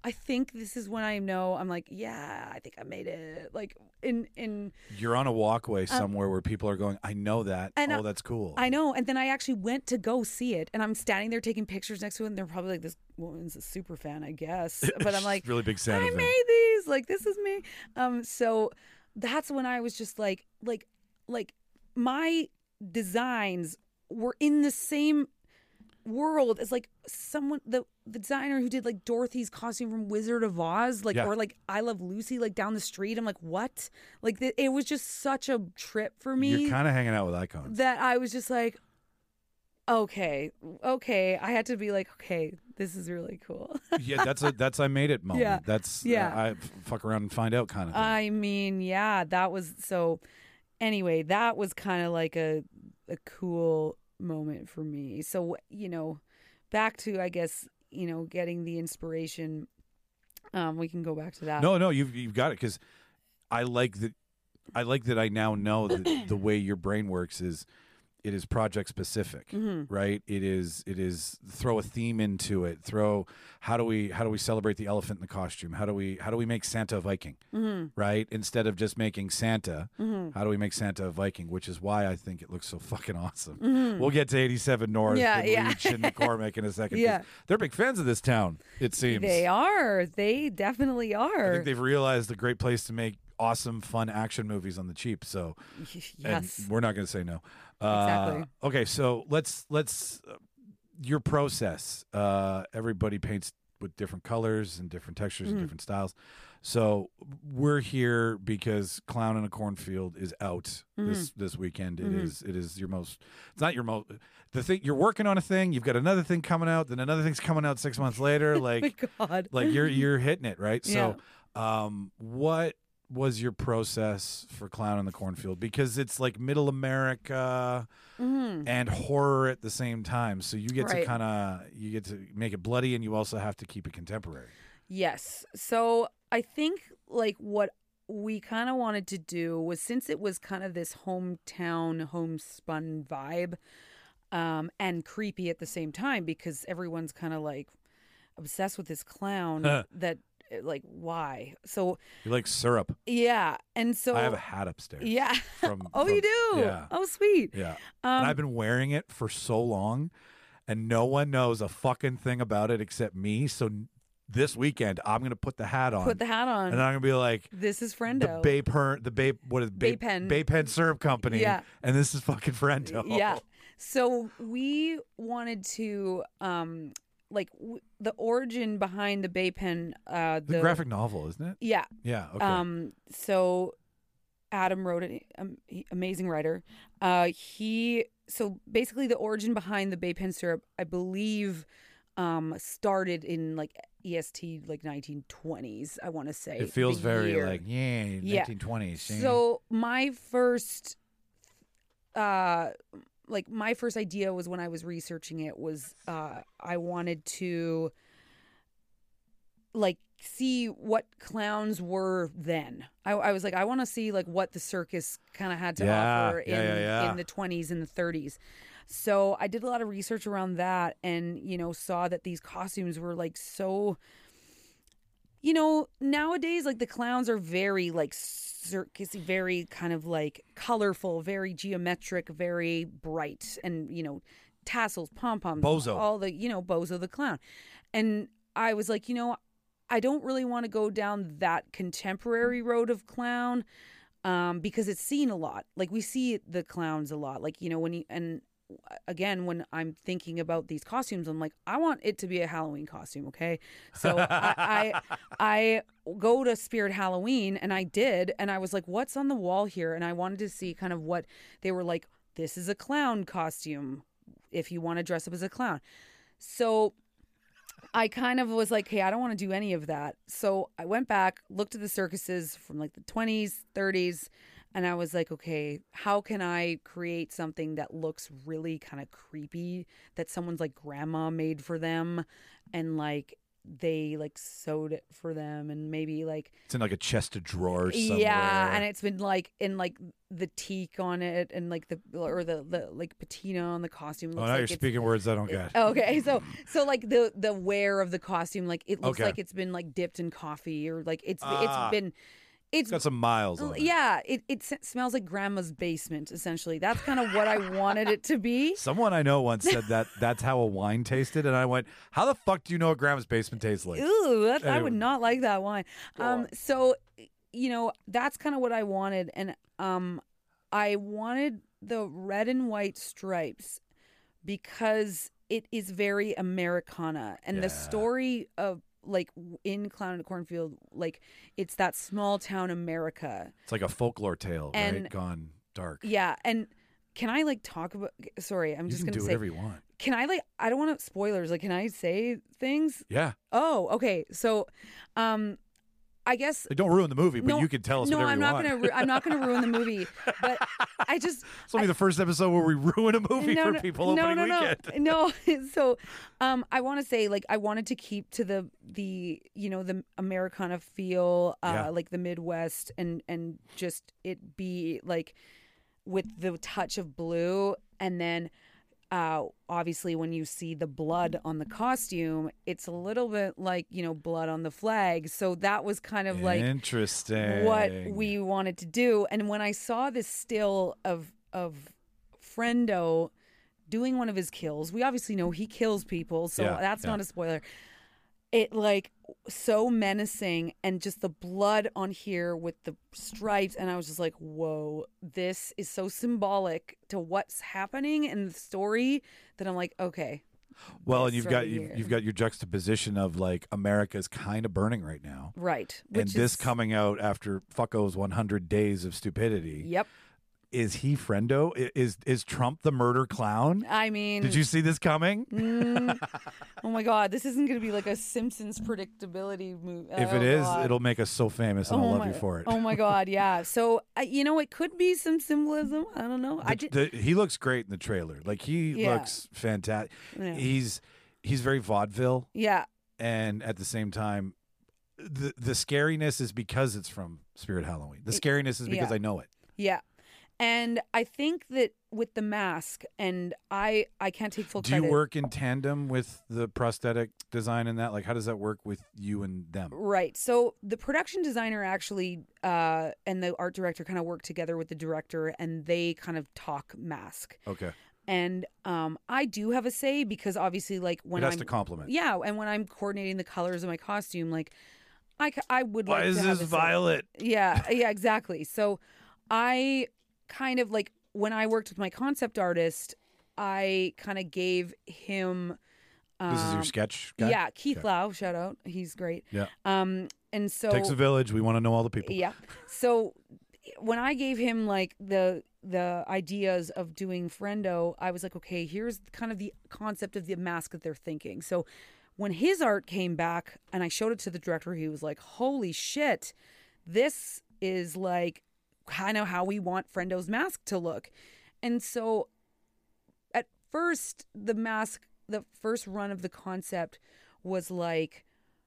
I think this is when I know I'm like, yeah, I think I made it. Like in in You're on a walkway somewhere where people are going, I know that. and oh, I- that's cool. I know. And then I actually went to go see it, and I'm standing there taking pictures next to it, and they're probably like, this woman's a super fan, I guess. But I'm like, really big Santa I fan. made these. Like, this is me. Um, so that's when I was just like, like, like my designs were in the same world as like someone the the designer who did like Dorothy's costume from Wizard of Oz, like Yeah. or like I Love Lucy, like down the street. I'm like, what? Like the, it was just such a trip for me You're kind of hanging out with icons. that I was just like, okay, okay. I had to be like, okay, this is really cool. yeah, that's a that's I made it moment. Yeah. That's Yeah. uh, I f- fuck around and find out kind of thing. I mean, yeah, that was so. Anyway, that was kind of like a a cool moment for me. So you know, back to I guess you know getting the inspiration. Um, we can go back to that. no, no, you've you've got it because I like that. I like that I now know that the way your brain works is it is project specific, Mm-hmm. right? It is it is throw a theme into it. Throw how do we how do we celebrate the elephant in the costume? How do we how do we make Santa a Viking, Mm-hmm. right? Instead of just making Santa, how do we make Santa a Viking? Which is why I think it looks so fucking awesome. We'll get to eighty-seven North Mm-hmm. Yeah, and yeah. Leach and McCormick in a second. 'cause Yeah. they're big fans of this town. It seems They are. They definitely I are. think they've realized a great place to make awesome, fun action movies on the cheap. So, Yes. and we're not going to say no. Uh, Exactly. Okay, so let's let's uh, your process. Uh, everybody paints with different colors and different textures Mm-hmm. and different styles. So we're here because Clown in a Cornfield is out Mm-hmm. this this weekend. It is it is your most. It's not your most. The thing you're working on a thing. You've got another thing coming out. Then another thing's coming out six months later. Like Oh my God. like you're you're hitting it right. So, um, what was your process for Clown in the Cornfield? Because it's like middle America and horror at the same time. So you get to Mm-hmm. Right. kind of you get to make it bloody, and you also have to keep it contemporary. Yes. So I think like what we kind of wanted to do was, since it was kind of this hometown homespun vibe, um, and creepy at the same time, because everyone's kind of like obsessed with this clown that like why? So You like syrup. yeah, and so I have a hat upstairs. yeah. From, oh, from- you do? Yeah. Oh, sweet. Yeah. Um, and I've been wearing it for so long, and no one knows a fucking thing about it except me. So n- this weekend, I'm gonna put the hat on. Put the hat on. and then I'm gonna be like, This is the Friendo. Bay Per, the Bay, what is it? Bay, Baypen. Baypen Syrup Company. Yeah. And this is fucking Friendo. Yeah. So we wanted to, um, like, w- the origin behind the Baypen, uh, The, the, graphic novel, isn't it? yeah. Yeah. Okay. Um, so Adam wrote it, um, he- amazing writer. Uh, he, so basically the origin behind the Baypen syrup, I believe, um, started in like E S T, like nineteen twenties, I want to say. it feels the very year. like, yeah, Yeah. nineteen twenties. So my first, uh, like my first idea was when I was researching it was uh, I wanted to like see what clowns were then. I, I was like, I want to see like what the circus kind of had to Yeah, offer yeah, in yeah, yeah. in the twenties and the thirties. So I did a lot of research around that, and you know saw that these costumes were like so. You know, nowadays, like the clowns are very like circusy, very kind of like colorful, very geometric, very bright, and you know, tassels, pom poms, Bozo. all the you know, Bozo the clown. And I was like, you know, I don't really want to go down that contemporary road of clown, um, because it's seen a lot. Like we see the clowns a lot. Like you know, when you and again, when I'm thinking about these costumes, I'm like, I want it to be a Halloween costume, okay? So I, I I go to Spirit Halloween, and I did, and I was like, what's on the wall here? And I wanted to see kind of what they were like. This is a clown costume if you want to dress up as a clown. So I kind of was like, hey, I don't want to do any of that. So I went back, looked at the circuses from like the twenties, thirties, and I was like, okay, how can I create something that looks really kind of creepy, that someone's like grandma made for them, and like they like sewed it for them, and maybe like It's in like a chest of drawers somewhere. yeah, and it's been like in like the teak on it, and like the or the, the like patina on the costume. Oh, looks now like you're it's- speaking words I don't get. Okay, so so like the the wear of the costume, like it looks Okay. like it's been like dipped in coffee, or like it's Ah. it's been it's It's got some miles on it. yeah, it it s- smells like grandma's basement. Essentially, that's kind of what I wanted it to be. Someone I know once said that that's how a wine tasted, and I went, "How the fuck do you know what Grandma's basement tastes like?" Ooh, that, I Anyway. would not like that wine. Um, so you know that's kind of what I wanted, and um, I wanted the red and white stripes because it is very Americana, and the Yeah. story of like in Clown in a Cornfield, like it's that small town America. It's like a folklore tale, And- right? Gone dark. Yeah, and can I like talk about? Sorry, I'm you just can gonna do say. whatever you want. Can I like? I don't want to spoilers. Like, can I say things? Yeah, Oh, okay. So, um, I guess Like, don't ruin the movie, but no, you can tell us no, whatever I'm you not want. gonna. Ru- I'm not gonna ruin the movie. But I just It's only the first episode where we ruin a movie no, for no, people no, opening no, weekend. no, no. So, um, I want to say like I wanted to keep to the the you know the Americana feel, uh, Yeah. like the Midwest, and and just it be like with the touch of blue, and then. Uh, obviously, when you see the blood on the costume, it's a little bit like, you know, blood on the flag. So that was kind of like Interesting. what we wanted to do. And when I saw this still of of Friendo doing one of his kills, we obviously know he kills people, so Yeah, that's yeah. not a spoiler. It like so menacing, and just the blood on here with the stripes, and I was just like, whoa, this is so symbolic to what's happening in the story that I'm like, okay. Well, and this you've right got you've, here. you've got your juxtaposition of like America's kind of burning right now, Right. and Which this is, coming out after Fucko's one hundred days of stupidity. Yep. Is he Friendo? I- Is is Trump the murder clown? I mean, Did you see this coming? Mm, oh my God, this isn't going to be like a Simpsons predictability movie. If Oh it is, God. it'll make us so famous, and Oh I'll love my- you for it. Oh my God, yeah. So uh, you know, it could be some symbolism. I don't know. I The- did. the- he looks great in the trailer. Like he Yeah. looks fantastic. Yeah. He's he's very vaudeville, Yeah, and at the same time, the the scariness is because it's from Spirit Halloween. The scariness is because Yeah. I know it. yeah. And I think that with the mask, and I, I can't take full Do credit. you work in tandem with the prosthetic design and that? Like, how does that work with you and them? Right. So the production designer actually uh, and the art director kind of work together with the director, and they kind of talk mask. Okay, And um, I do have a say because obviously, like when it has I'm to compliment. yeah, and when I'm coordinating the colors of my costume, like I, c- I would Why like is to have this a say. violet? Yeah, yeah, exactly. So I kind of like when I worked with my concept artist, I kind of gave him. Um, This is your sketch guy? Yeah, Keith Okay. Lau, shout out, he's great. Yeah. Um, and so Takes a village. We want to know all the people. yeah. So when I gave him like the the ideas of doing Friendo, I was like, okay, here's kind of the concept of the mask that they're thinking. So when his art came back and I showed it to the director, he was like, holy shit, this is like kind of how we want Friendo's mask to look. And so at first, the mask, the first run of the concept was like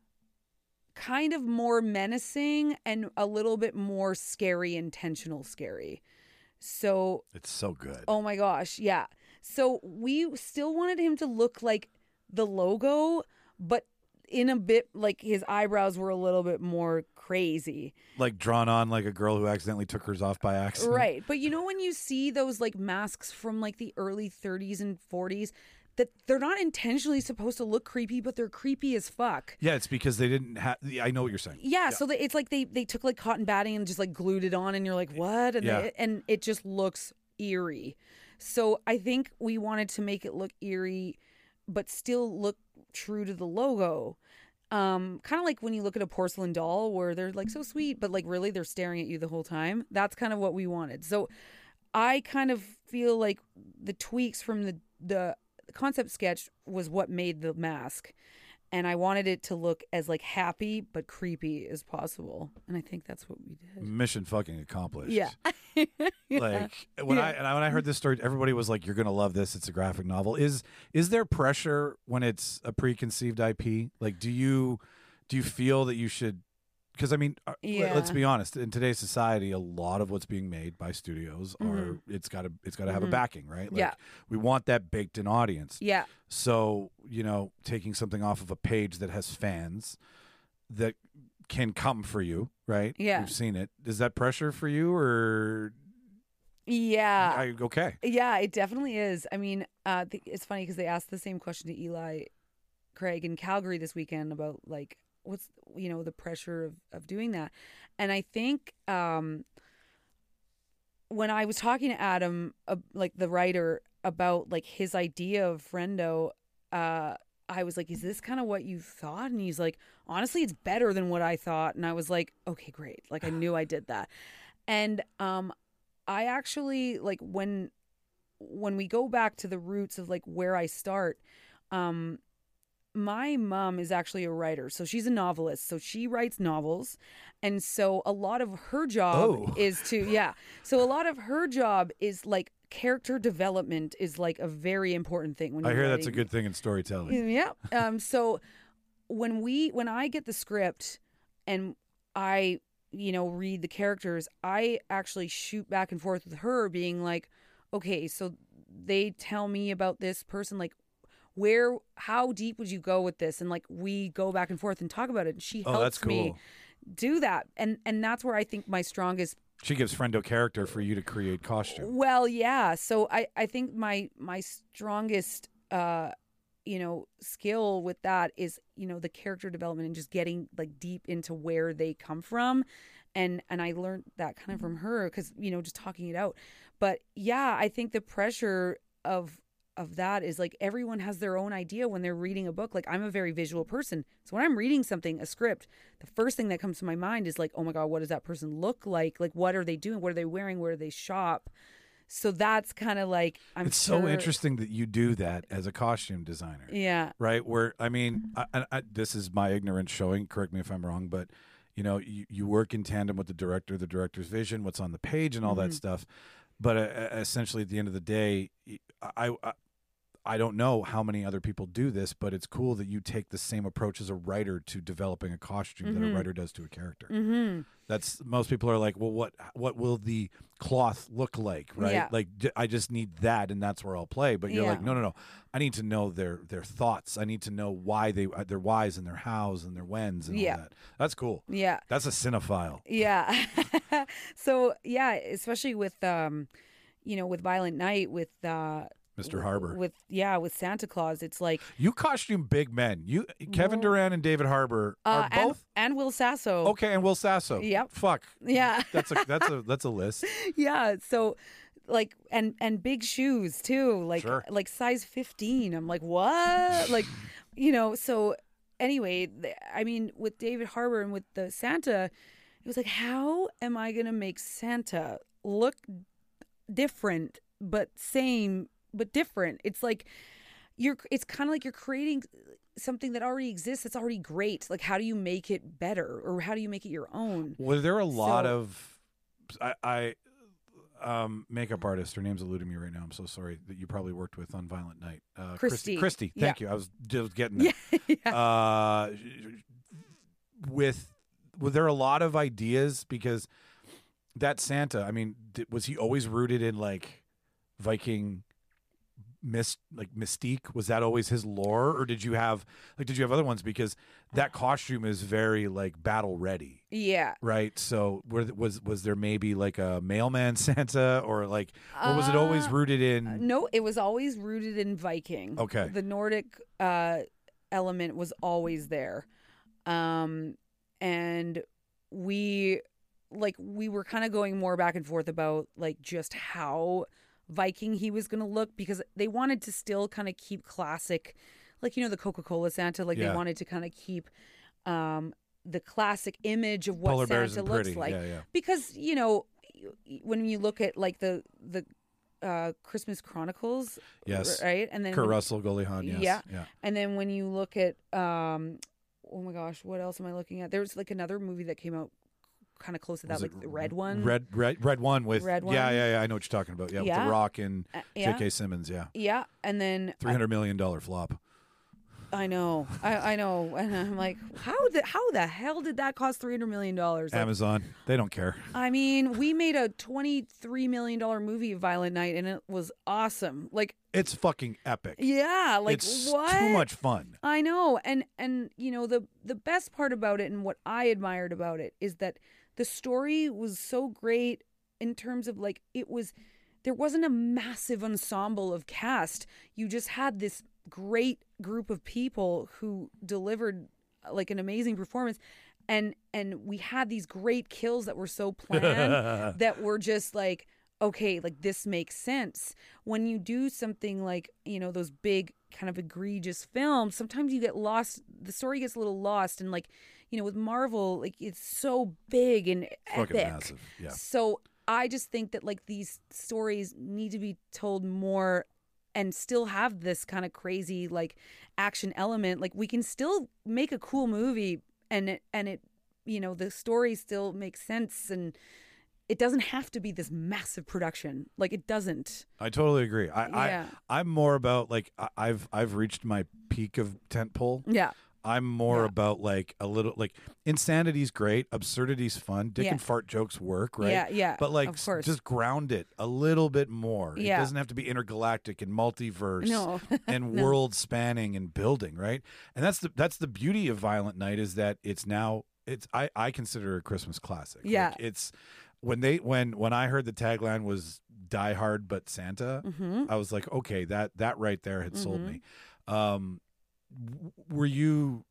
kind of more menacing and a little bit more scary, intentional scary. So, It's so good. oh my gosh, yeah. So we still wanted him to look like the logo, but in a bit like his eyebrows were a little bit more crazy. Like drawn on like a girl who accidentally took hers off by accident. Right. But you know when you see those like masks from like the early thirties and forties, that they're not intentionally supposed to look creepy, but they're creepy as fuck. Yeah, it's because they didn't have. I know what you're saying. Yeah, so they, it's like they they took like cotton batting and just like glued it on, and you're like, what? And Yeah. they, and it just looks eerie. So I think we wanted to make it look eerie, but still look true to the logo. Um, kind of like when you look at a porcelain doll where they're like so sweet, but like really they're staring at you the whole time. That's kind of what we wanted. So I kind of feel like the tweaks from the the concept sketch was what made the mask. and I wanted it to look as like happy but creepy as possible, and I think that's what we did. Mission fucking accomplished. Yeah. Like when Yeah. I and I, when I heard this story, everybody was like, "You're gonna love this. It's a graphic novel." Is is there pressure when it's a preconceived I P? Like, do you do you feel that you should? Because I mean, uh, Yeah. let's be honest. In today's society, a lot of what's being made by studios are it's got to it's got to have a backing, right? Like, Yeah. we want that baked in audience. Yeah. So, you know, taking something off of a page that has fans that can come for you, right? Yeah. We've seen it. Is that pressure for you or Yeah. I, okay? Yeah, it definitely is. I mean, uh, th- it's funny because they asked the same question to Eli Craig in Calgary this weekend about like what's you know the pressure of, of doing that, and I think um, when I was talking to Adam, uh, like the writer, about like his idea of Friendo, uh, I was like, "Is this kind of what you thought?" And he's like, "Honestly, it's better than what I thought." And I was like, "Okay, great." Like I knew I did that, and um. I actually like when when we go back to the roots of like where I start, um my mom is actually a writer. So she's a novelist. So she writes novels. And so a lot of her job Oh. is to yeah. So a lot of her job is like character development is like a very important thing when I you're hear that's a writing. good thing in storytelling. Yeah. Um. So when we when I get the script and I you know read the characters, I actually shoot back and forth with her, being like, okay, so they tell me about this person, like where how deep would you go with this, and like we go back and forth and talk about it, and she Oh, helps that's cool. me do that, and and that's where I think my strongest She gives friendo character for you to create costume. Well, yeah. So I, I think my my strongest uh you know skill with that is you know the character development and just getting like deep into where they come from, and and I learned that kind of from her because you know just talking it out. But yeah, I think the pressure of of that is like everyone has their own idea when they're reading a book. Like I'm a very visual person, so when I'm reading something, a script, the first thing that comes to my mind is like, oh my god, what does that person look like? Like what are they doing? What are they wearing? Where do they shop? So that's kind of like I'm It's sure, so interesting that you do that as a costume designer. Yeah. Right? Where, I mean, I, I, I, this is my ignorance showing, correct me if I'm wrong, but, you know, you, you work in tandem with the director, the director's vision, what's on the page and all Mm-hmm. that stuff. But uh, essentially, at the end of the day, I, I, I don't know how many other people do this, but it's cool that you take the same approach as a writer to developing a costume that a writer does to a character. Mm-hmm. That's most people are like, well, what what will the cloth look like, right? Yeah. Like j- I just need that, and that's where I'll play. But you're Yeah. like, no, no, no. I need to know their their thoughts. I need to know why they uh, their whys and their hows and their whens and Yeah. all that. That's cool. Yeah. That's a cinephile. Yeah. So yeah, especially with um, you know, with Violent Night, with uh, Mister Harbour. with yeah, with Santa Claus, it's like You costume big men. You Kevin Well, Durant and David Harbour uh, are and, both and Will Sasso. okay, and Will Sasso. Yep. Fuck. Yeah. That's a that's a that's a list. Yeah. So like and and big shoes too, like Sure. like size fifteen. I'm like, what? Like, you know. So anyway, th- I mean, with David Harbour and with the Santa, it was like, how am I gonna make Santa look different but same but different? It's like you're it's kind of like you're creating something that already exists, that's already great. Like how do you make it better, or how do you make it your own? Were there a lot So- of I, I um makeup artist, her name's eluding me right now. I'm so sorry, that you probably worked with on Violent Night. Uh Christy. Christy. Yeah. Thank you. I was just getting that. Yeah. Uh with were there a lot of ideas, because that Santa, I mean, th- was he always rooted in like Viking mist like mystique? Was that always his lore, or did you have like did you have other ones, because that costume is very like battle ready, Yeah. right? So were, was was there maybe like a mailman Santa, or like or was it always Uh, rooted in No, it was always rooted in Viking. Okay. The Nordic uh, element was always there. Um, and we, like, we were kind of going more back and forth about, like, just how Viking he was going to look, because they wanted to still kind of keep classic, like, you know, the Coca-Cola Santa, like, Yeah. they wanted to kind of keep um, the classic image of what polar bears Santa and looks pretty? like. Yeah, yeah. Because, you know, when you look at, like, the the uh, Christmas Chronicles. Yes. Right, and then Kurt when- Russell, Goldie Hawn. Yes. Yeah. Yeah. And then when you look at, um, oh my gosh, what else am I looking at? There was like another movie that came out kind of close to that, Was like it the Red One. Red, red, red one with. Red Yeah, One? yeah, yeah. I know what you're talking about. Yeah, with Yeah. The Rock and Uh, yeah. J K. Simmons. Yeah. Yeah, and then Three hundred million dollar flop. I know, I, I know, and I'm like, how the how the hell did that cost three hundred million dollars? Like, Amazon. They don't care. I mean, we made a twenty-three million dollar movie, Violent Night, and it was awesome. Like, It's fucking epic. yeah, like it's what? too much fun. I know, and and you know the the best part about it, and what I admired about it, is that the story was so great in terms of like it was. There wasn't a massive ensemble of cast. You just had this great group of people who delivered like an amazing performance, and and we had these great kills that were so planned that were just like, okay, like this makes sense. When you do something like, you know, those big kind of egregious films, sometimes you get lost. The story gets a little lost, and like, you know, with Marvel, like it's so big and Fucking epic. massive. Yeah. So I just think that like these stories need to be told more and still have this kind of crazy like action element. Like we can still make a cool movie and it, and it, you know, the story still makes sense, and it doesn't have to be this massive production. Like it doesn't. I totally agree. I, Yeah. I I'm more about like I, I've I've reached my peak of tentpole. Yeah. I'm more Yeah. about like a little like insanity's great, absurdity's fun, dick Yeah. and fart jokes work, right? Yeah, yeah, But like of s- course. just ground it a little bit more. It Yeah. doesn't have to be intergalactic and multiverse No. and No. world spanning and building, right? And that's the that's the beauty of Violent Night is that it's now it's I, I consider it a Christmas classic. Yeah. Like, it's when they when when I heard the tagline was Die Hard but Santa, Mm-hmm. I was like, okay, that that right there had sold me. Um, w- were you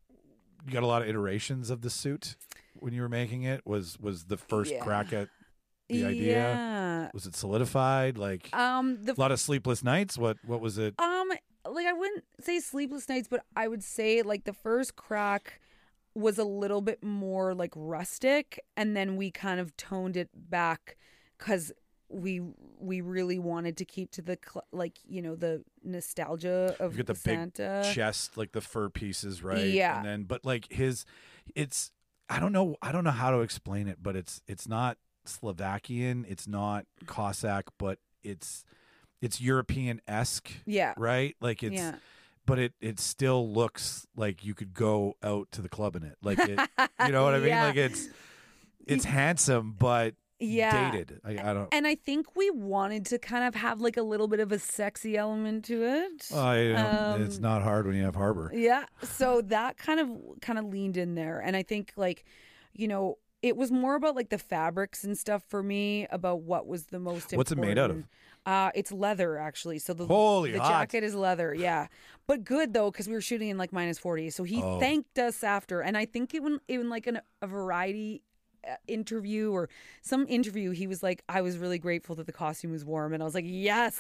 you got a lot of iterations of the suit when you were making it? Was was the first Yeah. crack at the idea? Yeah. Was it solidified? Like Um. The a lot of sleepless nights? What what was it? Um, like I wouldn't say sleepless nights, but I would say like the first crack was a little bit more like rustic, and then we kind of toned it back because we we really wanted to keep to the cl- like you know the nostalgia of You get the Santa. big chest, like the fur pieces, right? Yeah. And then, but like his, it's I don't know, I don't know how to explain it, but it's it's not Slovakian, it's not Cossack, but it's it's European esque, Yeah. right? Like it's. Yeah. But it, it still looks like you could go out to the club in it. Like it, you know what I mean? Yeah. Like it's it's handsome, but Yeah. dated. I, I don't. And I think we wanted to kind of have like a little bit of a sexy element to it. I don't Um, it's not hard when you have Harbor. Yeah. So that kind of kind of leaned in there. And I think like, you know, it was more about like the fabrics and stuff for me, about what was the most important. What's it made out of? Uh, it's leather actually. So the Holy the hot. jacket is leather, yeah. But good though, because we were shooting in like minus forty. So he Oh. thanked us after, and I think even even like in a variety uh, interview or some interview, he was like, I was really grateful that the costume was warm, and I was like, yes.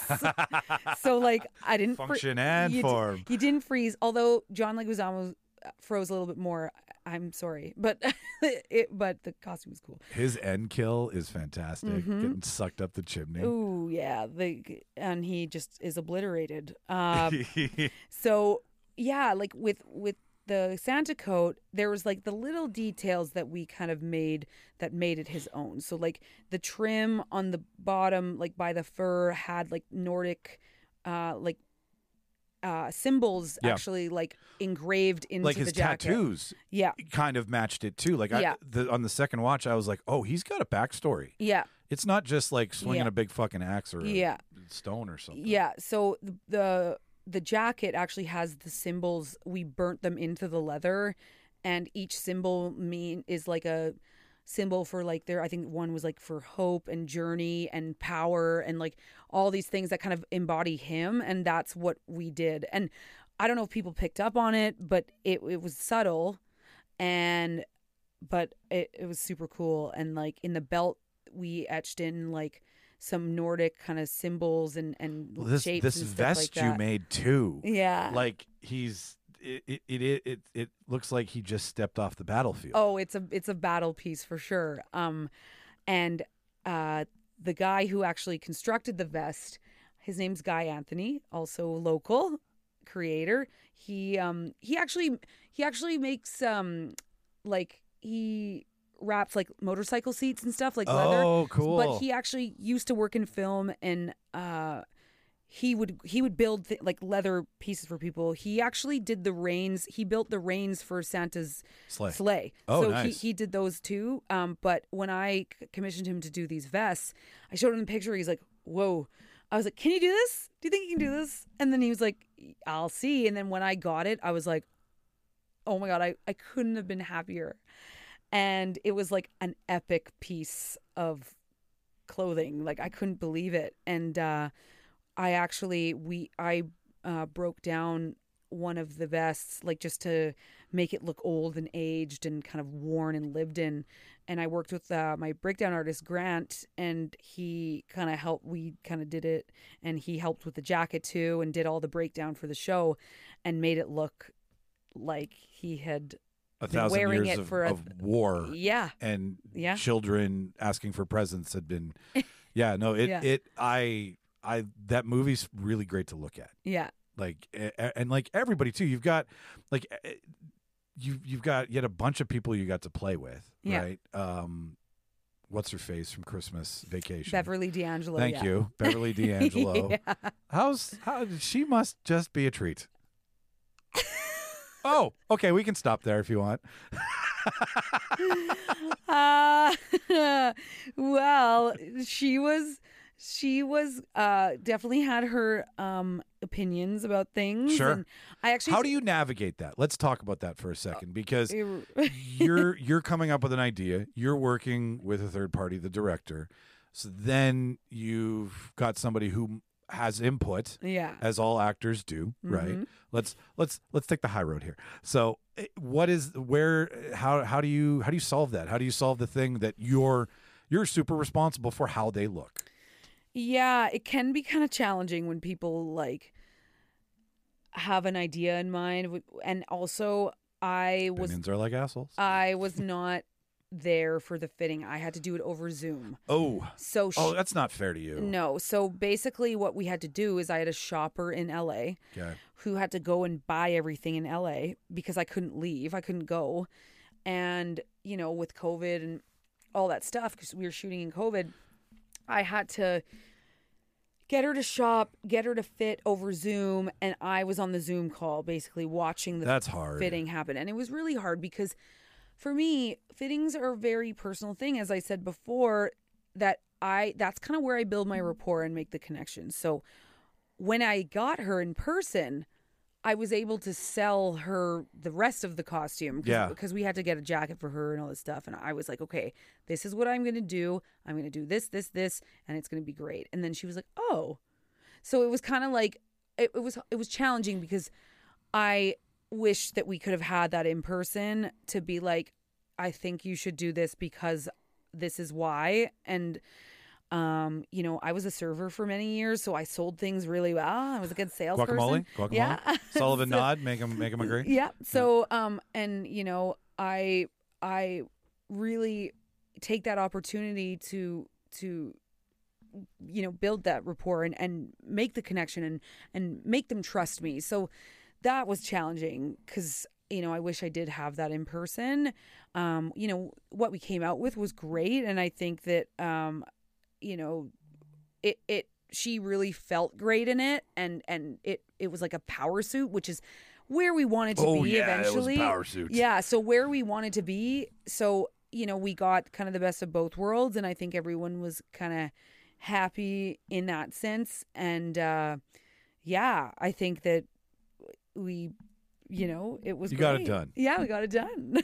So like I didn't fr- Function and you d- form. you didn't freeze, although John Leguizamo froze a little bit more. I'm sorry, but it but the costume was cool. His end kill is fantastic. Mhm. Getting sucked up the chimney. Ooh, yeah, the and he just is obliterated. Um, so yeah, like with with the Santa coat, there was like the little details that we kind of made that made it his own. So like the trim on the bottom, like by the fur, had like Nordic, uh, like. Uh, symbols Yeah. actually like engraved into like the his jacket. tattoos Yeah, kind of matched it too. Like Yeah. I, the, on the second watch, I was like, oh, he's got a backstory. yeah, It's not just like swinging Yeah. a big fucking axe or a Yeah. stone or something. yeah. So the, the the jacket actually has the symbols. We burnt them into the leather, and each symbol mean is like a symbol for like there. I think one was like for hope and journey and power and like all these things that kind of embody him, and that's what we did. And I don't know if people picked up on it, but it it was subtle, and but it it was super cool. And like in the belt, we etched in like some Nordic kind of symbols and and Well, this shapes this and stuff vest like you that. made too. Yeah. Like he's it it, it it it looks like he just stepped off the battlefield. Oh, it's a it's a battle piece for sure. Um, and uh, the guy who actually constructed the vest, his name's Guy Anthony, also local creator. He um he actually he actually makes um like he wraps like motorcycle seats and stuff like leather. Oh, cool. But he actually used to work in film, and uh he would he would build th- like leather pieces for people. He actually did the reins. He built the reins for Santa's Sleigh. sleigh. Oh, so nice. he, he did those too. Um, but when I c- commissioned him to do these vests, I showed him the picture. He's like, "Whoa!" I was like, "Can you do this? Do you think you can do this?" And then he was like, "I'll see." And then when I got it, I was like, "Oh my god! I I couldn't have been happier." And it was like an epic piece of clothing. Like I couldn't believe it. And uh, I actually we I uh, broke down one of the vests, like just to make it look old and aged and kind of worn and lived in. And I worked with uh, my breakdown artist Grant, and he kind of helped. We kind of did it, and he helped with the jacket too, and did all the breakdown for the show, and made it look like he had A been thousand wearing years it of, for a- of war yeah. and Yeah. children asking for presents had been. Yeah, no, it Yeah. it I I that movie's really great to look at. Yeah. Like a- a- and like everybody too. You've got like eh, you you've got you had a bunch of people you got to play with, Yeah. right? Um, what's her face from Christmas Vacation? Beverly D'Angelo. Thank yeah. you, Beverly D'Angelo. Yeah. How's how she must just be a treat. Oh, okay, we can stop there if you want. Uh, well, she was she was uh definitely had her um opinions about things. Sure. And I actually How do you navigate that? Let's talk about that for a second, because you you're you're coming up with an idea. You're working with a third party, the director. So then you've got somebody who has input, yeah. as all actors do, right? Mhm. Let's let's let's take the high road here. So, eh, what is where? How how do you how do you solve that? How do you solve the thing that you're you're super responsible for how they look? Yeah, it can be kind of challenging when people like have an idea in mind, w- and also I was Opinions are like assholes. I was not there for the fitting. I had to do it over Zoom. oh, So she, oh, that's not fair to you. no. So basically, what we had to do is I had a shopper in L A Okay. who had to go and buy everything in L A because I couldn't leave. I couldn't go. And, you know, with COVID and all that stuff, because we were shooting in COVID, I had to get her to shop, get her to fit over Zoom. And I was on the Zoom call basically watching the That's hard. fitting happen. And it was really hard because for me, fittings are a very personal thing. As I said before, that I that's kind of where I build my rapport and make the connections. So when I got her in person, I was able to sell her the rest of the costume. Cause, Yeah. Because we had to get a jacket for her and all this stuff. And I was like, okay, this is what I'm going to do. I'm going to do this, this, this, and it's going to be great. And then she was like, oh. So it was kind of like, it, it was it was challenging because I wish that we could have had that in person to be like, I think you should do this because this is why. And um, you know, I was a server for many years, so I sold things really well. I was a good salesperson. Guacamole, guacamole. Yeah. Sullivan So- nod, make him make him agree. Yeah. So um and you know, I I really take that opportunity to to you know, build that rapport and, and make the connection and and make them trust me. So that was challenging because, you know, I wish I did have that in person. Um, you know, what we came out with was great. And I think that, um, you know, it, it, she really felt great in it. And, and it, it was like a power suit, which is where we wanted to Oh, be yeah, it was a eventually. power suit. Yeah. So where we wanted to be. So, you know, we got kind of the best of both worlds. And I think everyone was kind of happy in that sense. And, uh, yeah, I think that we, you know, it was You got it great. done. Yeah, we got it done.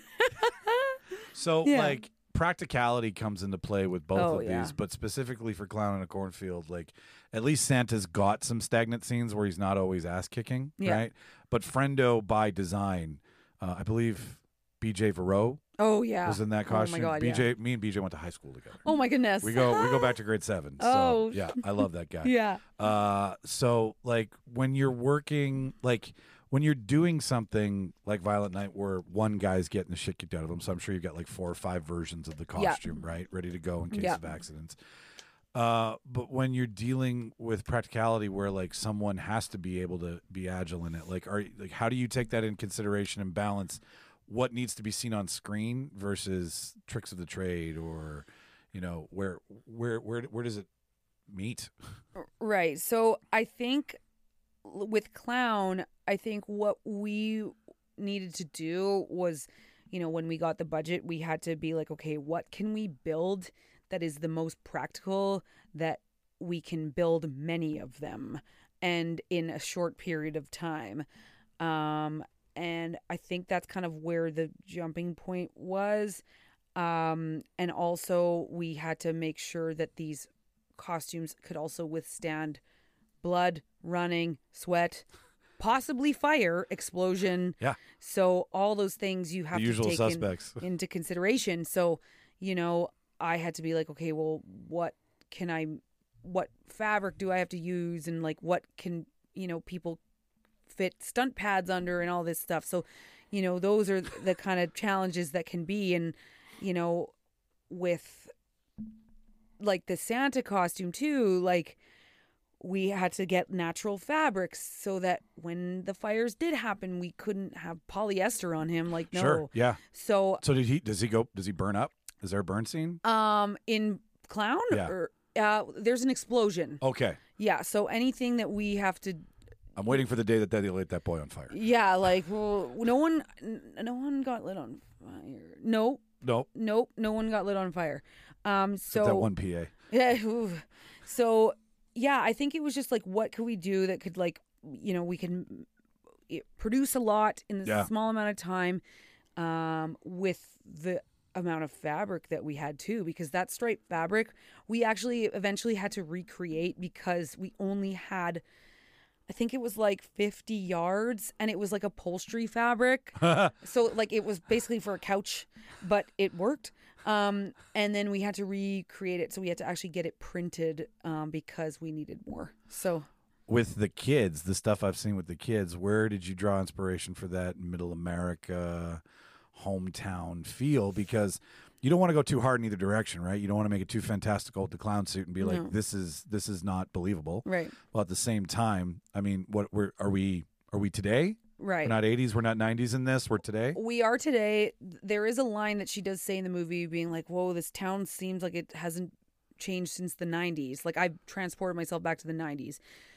So, Yeah. like, practicality comes into play with both Oh, of yeah. these, but specifically for Clown in a Cornfield, like, at least Santa's got some stagnant scenes where he's not always ass kicking, Yeah. right? But Friendo, by design, uh, I believe B J Varro Oh yeah, was in that Oh my costume. God, yeah. B J, me and B J went to high school together. Oh my goodness. We go, we go back to grade seven. So, Oh. yeah, I love that guy. Yeah. Uh, so like when you're working, like when you're doing something like Violent Night where one guy's getting the shit kicked out of him, so I'm sure you've got like four or five versions of the Yeah. costume, right? Ready to go in case Yeah. of accidents. Uh, but when you're dealing with practicality, where like someone has to be able to be agile in it, like are like how do you take that in consideration and balance what needs to be seen on screen versus tricks of the trade, or you know where where where where does it meet? Right. So I think with Clown, I think what we needed to do was, you know, when we got the budget, we had to be like, okay, what can we build that is the most practical, that we can build many of them and in a short period of time. Um, and I think that's kind of where the jumping point was. Um, and also we had to make sure that these costumes could also withstand blood, running, sweat, possibly fire, explosion. Yeah. So all those things you have The to usual take suspects. in, into consideration. So, you know, I had to be like, okay, well, what can I, what fabric do I have to use? And like, what can, you know, people fit stunt pads under and all this stuff. So, you know, those are the kind of challenges that can be. And, you know, with like the Santa costume too, like we had to get natural fabrics so that when the fires did happen, we couldn't have polyester on him. Like, no. Sure. Yeah. So, So did he? Does he go? Does he burn up? Is there a burn scene? um, in Clown, Yeah. or, uh, there's an explosion. Okay. Yeah. So anything that we have to, I'm waiting for the day that they lit that boy on fire. yeah, like, well, no one, n- no one got lit on fire. Nope. Nope. Nope. No one got lit on fire. Um, so Except that one P A. Yeah. ooh. So yeah, I think it was just like, what could we do that could, like, you know, we can mm, produce a lot in a Yeah. small amount of time, um, with the amount of fabric that we had too, because that striped fabric we actually eventually had to recreate because we only had, I think it was like fifty yards, and it was like upholstery fabric. So like it was basically for a couch, but it worked. Um, and then we had to recreate it. So we had to actually get it printed um, because we needed more. So With the kids, the stuff I've seen with the kids, where did you draw inspiration for that middle America hometown feel? Because you don't want to go too hard in either direction, right? You don't want to make it too fantastical with the clown suit and be like, No. this is this is not believable. right, Well, at the same time, I mean, what we're are we are we today? right. We're not eighties, we're not nineties in this. We're today. We are today. There is a line that she does say in the movie being like, whoa, this town seems like it hasn't changed since the nineties. Like I've transported myself back to the nineties.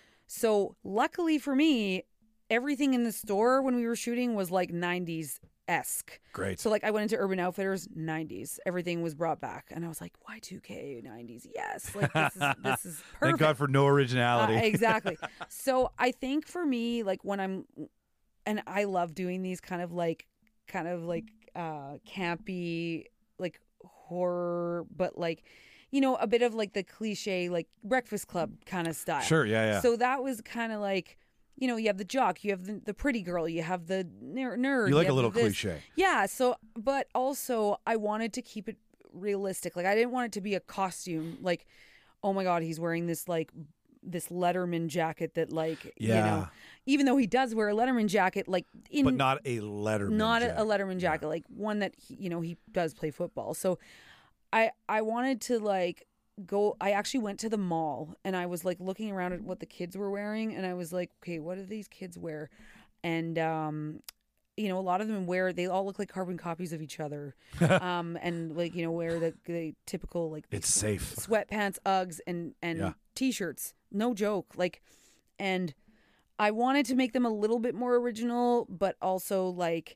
So luckily for me, everything in the store when we were shooting was like nineties-esque. Great. So like I went into Urban Outfitters, nineties. Everything was brought back. And I was like, Y two K, nineties, yes. Like this is, this is perfect. Thank God for no originality. Uh, exactly. So I think for me, like when I'm, and I love doing these kind of like, kind of like uh, campy, like horror, but like, you know, a bit of like the cliche, like Breakfast Club kind of style. Sure, yeah, yeah. So that was kind of like, you know, you have the jock, you have the, the pretty girl, you have the ner- nerd. You like a have little this. cliche. Yeah. So, but also I wanted to keep it realistic. Like I didn't want it to be a costume. Like, oh my God, he's wearing this like this Letterman jacket that like, you Yeah. know, even though he does wear a Letterman jacket, like in But not a Letterman not a, jacket. a Letterman jacket, like one that he, you know, he does play football. So I I wanted to like go. I actually went to the mall and I was like looking around at what the kids were wearing, and I was like, okay, what do these kids wear? And um, you know, a lot of them wear. They all look like carbon copies of each other. um, and like you know, wear the, the typical like It's safe. sweatpants, Uggs, and and Yeah. t-shirts. No joke. Like, and I wanted to make them a little bit more original, but also like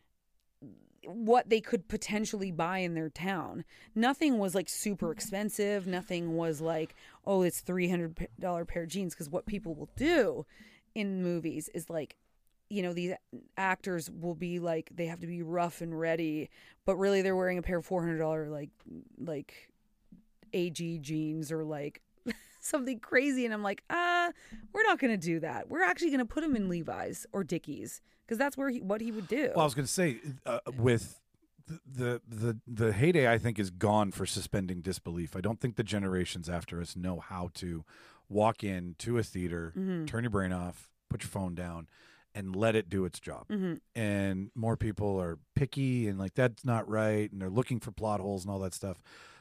what they could potentially buy in their town. Nothing was like super expensive. Nothing was like, oh, it's three hundred dollars pair of jeans. Because what people will do in movies is like, you know, these actors will be like, they have to be rough and ready, but really they're wearing a pair of four hundred dollars like, like A G jeans or like something crazy. And I'm like, uh, we're not going to do that. We're actually going to put him in Levi's or Dickies because that's where he, what he would do. Well, I was going to say, uh, with the, the the the heyday, I think is gone for suspending disbelief. I don't think the generations after us know how to walk in to a theater, Mm-hmm. turn your brain off, put your phone down, and let it do its job. Mm-hmm. And more people are picky and like that's not right, and they're looking for plot holes and all that stuff.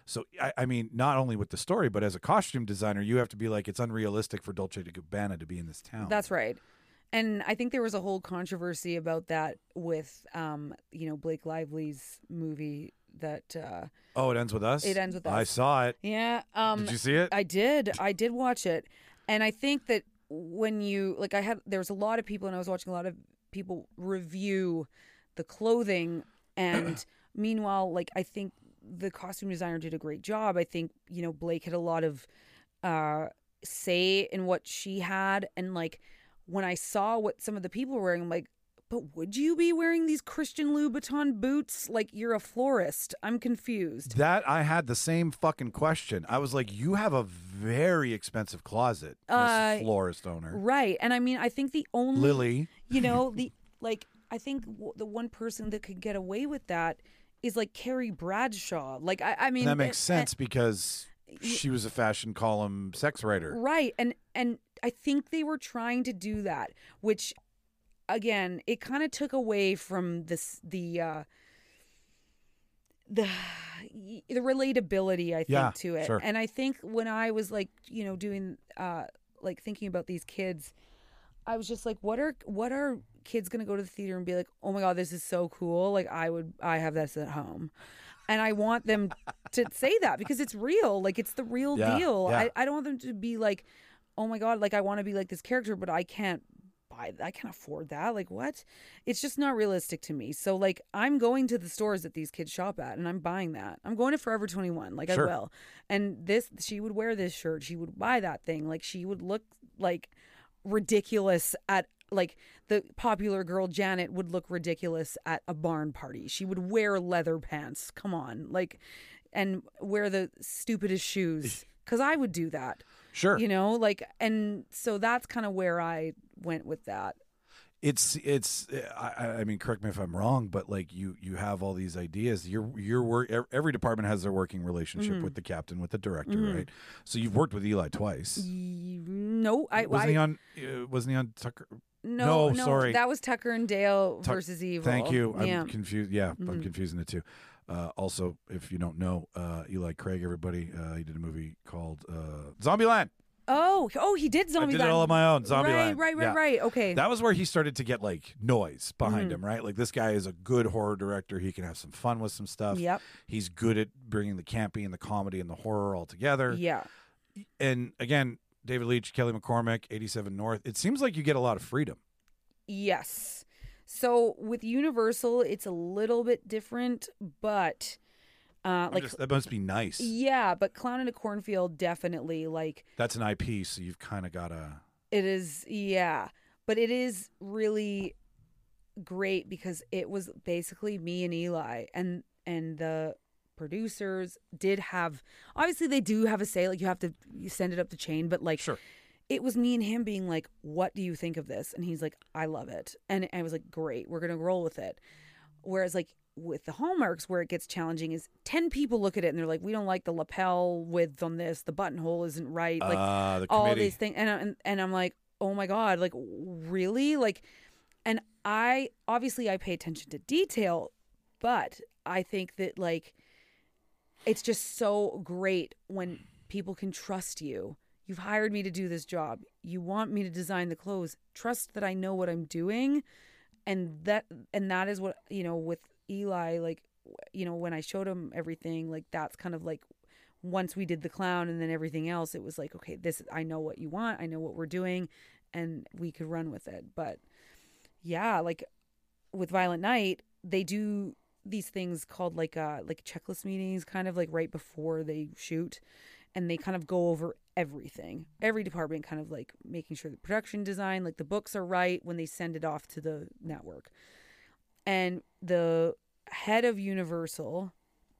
So I, I mean, not only with the story, but as a costume designer, you have to be like, it's unrealistic for Dolce and Gabbana to be in this town. That's right. And I think there was a whole controversy about that with, um, you know, Blake Lively's movie that. Uh, oh, it ends with us. It ends with us. I saw it. Yeah. Um, Did you see it? I did. I did watch it, and I think that when you like, I had there was a lot of people, and I was watching a lot of people review the clothing, and meanwhile, like I think the costume designer did a great job. I think you know Blake had a lot of uh, say in what she had, and like. When I saw what some of the people were wearing, I'm like, but would you be wearing these Christian Louboutin boots? Like, you're a florist. I'm confused. That I had the same fucking question. I was like, you have a very expensive closet, Uh, Miss florist owner. Right. And I mean, I think the only, Lily. you know, the, like, I think w- the one person that could get away with that is like Carrie Bradshaw. Like, I, I mean, That makes and- sense because she was a fashion column sex writer. Right. And, and I think they were trying to do that, which again, it kind of took away from this, the, uh, the, the relatability, I think, Yeah, to it. sure. And I think when I was like, you know, doing, uh, like thinking about these kids, I was just like, what are, what are kids going to go to the theater and be like, oh my God, this is so cool. Like I would, I have this at home. And I want them to say that because it's real. Like it's the real Yeah, deal. yeah. I, I don't want them to be like, oh my God, like I want to be like this character, but I can't buy I can't afford that. Like what? It's just not realistic to me. So like I'm going to the stores that these kids shop at and I'm buying that. I'm going to Forever twenty-one. Like Sure. I will. And this, she would wear this shirt. She would buy that thing. Like she would look like ridiculous at like the popular girl Janet would look ridiculous at a barn party. She would wear leather pants. Come on. Like, and wear the stupidest shoes. Cause I would do that. Sure. You know, like, and so that's kind of where I went with that. It's it's I, I mean, correct me if I'm wrong, but like you you have all these ideas. Your your work every department has their working relationship Mm-hmm. with the captain, with the director, right? So you've worked with Eli twice. Y- No, I Wasn't I, he on? Uh, wasn't he on Tucker? no, no, sorry. That was Tucker and Dale Tuck- versus Evil. Thank you. I'm Yeah. confused. Yeah, I'm Mhm. confusing the two. Uh, also, if you don't know, uh, Eli Craig, everybody, uh, he did a movie called uh, Zombieland. Oh, oh, he did Zombie I did it all on my own. Zombieland. Right, right, right, Yeah. right. Okay. That was where he started to get like noise behind Mhm. him, right? Like this guy is a good horror director. He can have some fun with some stuff. Yep. He's good at bringing the campy and the comedy and the horror all together. Yeah. And again, David Leitch, Kelly McCormick, eighty-seven North. It seems like you get a lot of freedom. Yes. So with Universal, it's a little bit different, but uh, I'm like just- that must be nice. yeah, but Clown in a Cornfield definitely like That's an I P, so you've kind of got to. it is. Yeah, but it is really great because it was basically me and Eli, and and the producers did have obviously they do have a say. Like you have to you send it up the chain, but like Sure. it was me and him being like, what do you think of this? And he's like, I love it. And I was like, great, we're going to roll with it. Whereas like with the Hallmarks, where it gets challenging is ten people look at it and they're like, we don't like the lapel width on this. The buttonhole isn't right. Like uh, the all committee. these things. And, and, and I'm like, oh my God, like really? Like, and I, obviously I pay attention to detail, but I think that like, it's just so great when people can trust you. You've hired me to do this job. You want me to design the clothes. Trust that I know what I'm doing. And that and that is what, you know, with Eli, like, you know, when I showed him everything, like that's kind of like once we did the clown and then everything else, it was like, okay, this I know what you want. I know what we're doing and we could run with it. But yeah, like with Violent Night, they do these things called like uh like checklist meetings kind of like right before they shoot, and they kind of go over everything, every department, kind of like making sure the production design, like the books are right when they send it off to the network. And the head of Universal,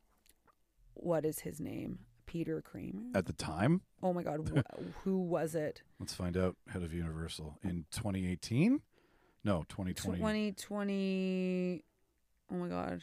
what is his name? Peter Kramer. At the time, Oh my God, wh- who was it? let's find out. Head of Universal in twenty eighteen? No, twenty twenty. twenty twenty. Oh my God.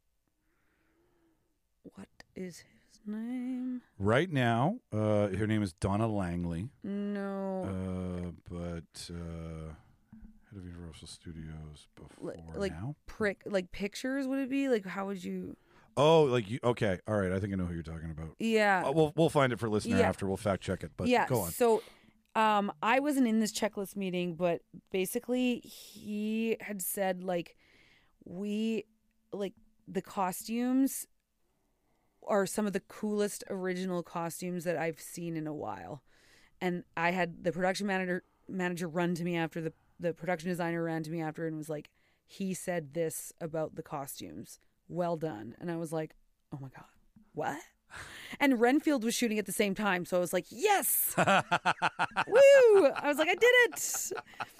What is his name? Right now, uh, her name is Donna Langley. No. Uh, but uh, head of Universal Studios before like now. prick like pictures would it be like how would you Oh, like you? Okay, all right. I think I know who you're talking about. Yeah. Uh, we'll we'll find it for listener Yeah. after. We'll fact check it. But yeah. go on. So, um, I wasn't in this checklist meeting, but basically he had said like, we, like the costumes are some of the coolest original costumes that I've seen in a while. And I had the production manager manager run to me after the the production designer ran to me after and was like, he said this about the costumes. Well done. And I was like, oh my God, what? And Renfield was shooting at the same time. So I was like, yes, woo. I was like, I did it.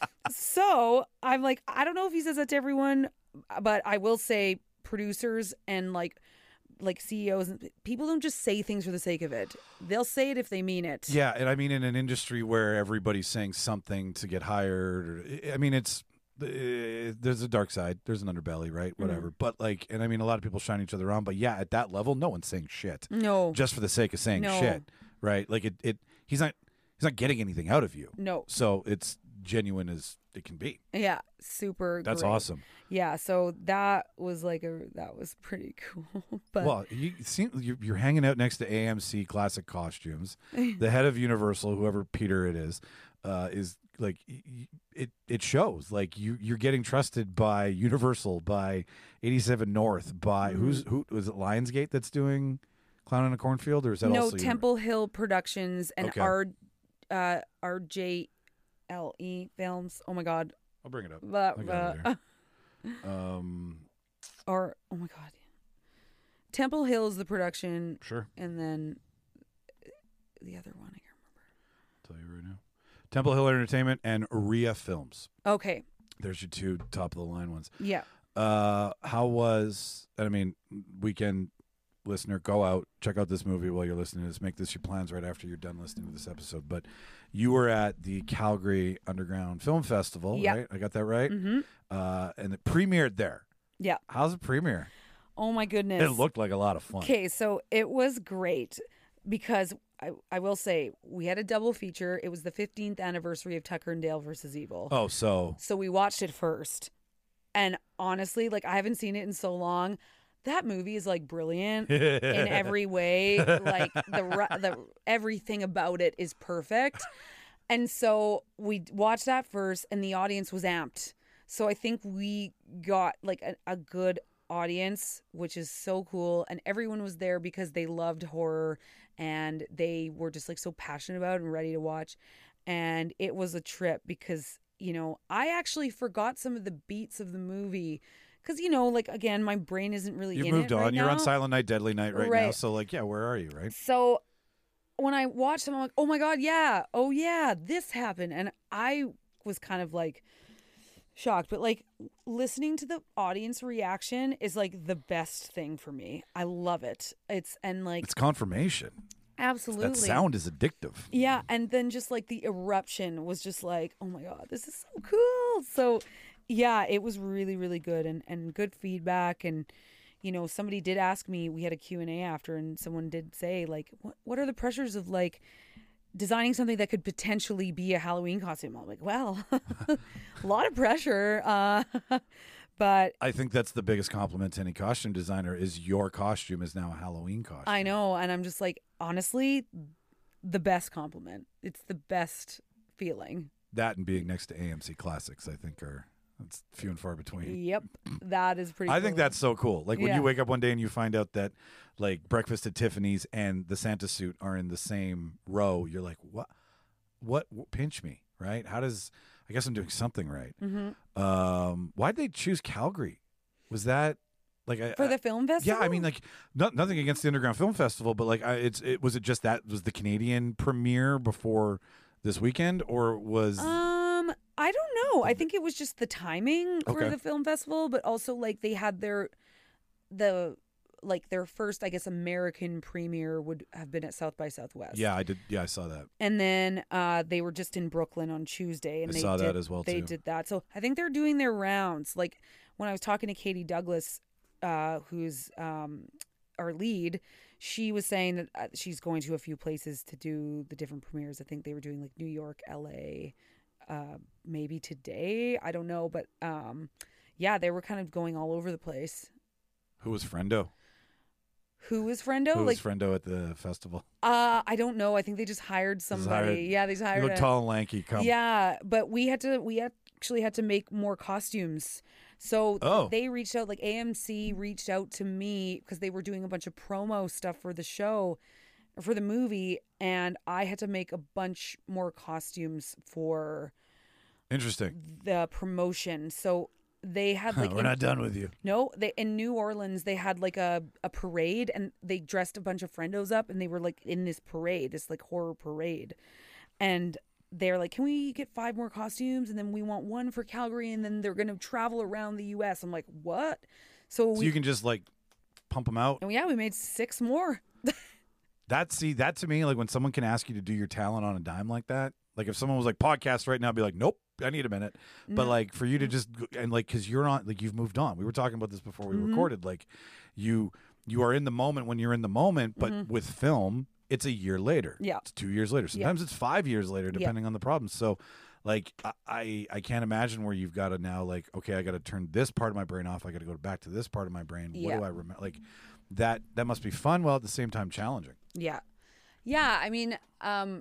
So I'm like, I don't know if he says that to everyone, but I will say producers and like, like C E Os, people don't just say things for the sake of it. They'll say it if they mean it. Yeah, and I mean in an industry where everybody's saying something to get hired, or, I mean it's uh, there's a dark side, there's an underbelly, right? Whatever. Mm. But like, and I mean a lot of people shine each other on, but yeah, at that level, no one's saying shit. No, just for the sake of saying no. shit, right? Like it, it, he's not, he's not getting anything out of you. No. So it's genuine as it can be. Yeah, super. That's great. awesome. Yeah, so that was like a that was pretty cool. But well, you seem you're, you're hanging out next to A M C Classic Costumes. The head of Universal, whoever Peter it is, uh, is like it. It shows like you you're getting trusted by Universal, by eighty-seven North, by mm-hmm. who's who was it Lionsgate that's doing Clown in a Cornfield, or is that no also Temple Hill Productions and okay. R uh, R J L E Films. Oh my God, I'll bring it up. But, I got it here. Um, or oh my God, Temple Hill is the production. Sure. And then the other one I can't remember. I'll tell you right now. Temple Hill Entertainment and Rhea Films. Okay. There's your two top of the line ones. Yeah. Uh, how was? I mean, weekend listener, go out, check out this movie while you're listening to this. Make this your plans right after you're done listening to this episode. But you were at the Calgary Underground Film Festival, yep. right? I got that right? Mm-hmm. Uh, and it premiered there. Yeah. How's it premiere? Oh, my goodness. It looked like a lot of fun. Okay, so it was great because I, I will say we had a double feature. It was the fifteenth anniversary of Tucker and Dale versus Evil. Oh, so. So we watched it first. And honestly, like I haven't seen it in so long. That movie is like brilliant in every way. Like the the everything about it is perfect. And so we watched that first and the audience was amped. So I think we got like a, a good audience, which is so cool. And everyone was there because they loved horror and they were just like so passionate about it and ready to watch. And it was a trip because, you know, I actually forgot some of the beats of the movie. Because, you know, like, again, my brain isn't really You've in moved it on. right You're now. on Silent Night, Deadly Night right, right now. So, like, yeah, where are you, right? So when I watched them, I'm like, oh, my God, yeah. Oh, yeah, this happened. And I was kind of, like, shocked. But, like, listening to the audience reaction is, like, the best thing for me. I love it. It's, and, like... It's confirmation. Absolutely. That sound is addictive. Yeah, and then just, like, the eruption was just like, oh, my God, this is so cool. So... yeah, it was really, really good and, and good feedback. And, you know, somebody did ask me, we had a Q and A after, and someone did say, like, what, what are the pressures of, like, designing something that could potentially be a Halloween costume? I'm like, well, a lot of pressure. Uh, but I think that's the biggest compliment to any costume designer is your costume is now a Halloween costume. I know. And I'm just like, honestly, the best compliment. It's the best feeling. That and being next to A M C Classics, I think, are... it's few and far between. Yep. That is pretty I cool. think that's so cool. Like when Yeah. you wake up one day and you find out that like Breakfast at Tiffany's and the Santa suit are in the same row, you're like, what? What? what pinch me, right? How does, I guess I'm doing something right. Mm-hmm. Um, why'd they choose Calgary? Was that like I, For the film festival? Yeah, I mean, like not, nothing against the Underground Film Festival, but like I, it's it was it just that was the Canadian premiere before this weekend, or was Um, I don't know. I think it was just the timing for Okay. the film festival, but also like they had their the like their first, I guess, American premiere would have been at South by Southwest. yeah, I did. Yeah, I saw that. And then uh, they were just in Brooklyn on Tuesday, and I they saw did, that as well, They too. did that, so I think they're doing their rounds. Like when I was talking to Katie Douglas, uh, who's um, our lead, she was saying that uh, she's going to a few places to do the different premieres. I think they were doing like New York, L A, uh, maybe today. I don't know, but um, yeah, they were kind of going all over the place. Who was Friendo? Who was Friendo? Who like, was Friendo at the festival? uh, I don't know. I think they just hired Just somebody. hired- yeah, they just hired. You look a- tall and lanky. Come. Yeah, but we had to. We actually had to make more costumes. So Oh. they reached out. Like A M C reached out to me because they were doing a bunch of promo stuff for the show, for the movie, and I had to make a bunch more costumes for Interesting. the promotion. So they had like We're in- not done with you. no, they in New Orleans they had like a, a parade and they dressed a bunch of friendos up and they were like in this parade, this like horror parade. And they're like, "Can we get five more costumes? And then we want one for Calgary and then they're going to travel around the U S" I'm like, "What?" So, So we you can just like pump them out. and yeah, we made six more. That see that to me, like when someone can ask you to do your talent on a dime like that. Like if someone was like podcast right now, I'd be like, nope, I need a minute. But No. like for you to just go- and like because you're on, like you've moved on. We were talking about this before we Mhm. recorded. Like you you are in the moment when you're in the moment, but Mhm. with film, it's a year later. Yeah. It's two years later. Sometimes it's five years later, depending on the problem. So like I- I I can't imagine where you've got to now like, okay, I got to turn this part of my brain off. I got to go back to this part of my brain. What Yeah. do I remember? Like that that must be fun while at the same time challenging. Yeah. Yeah, I mean, um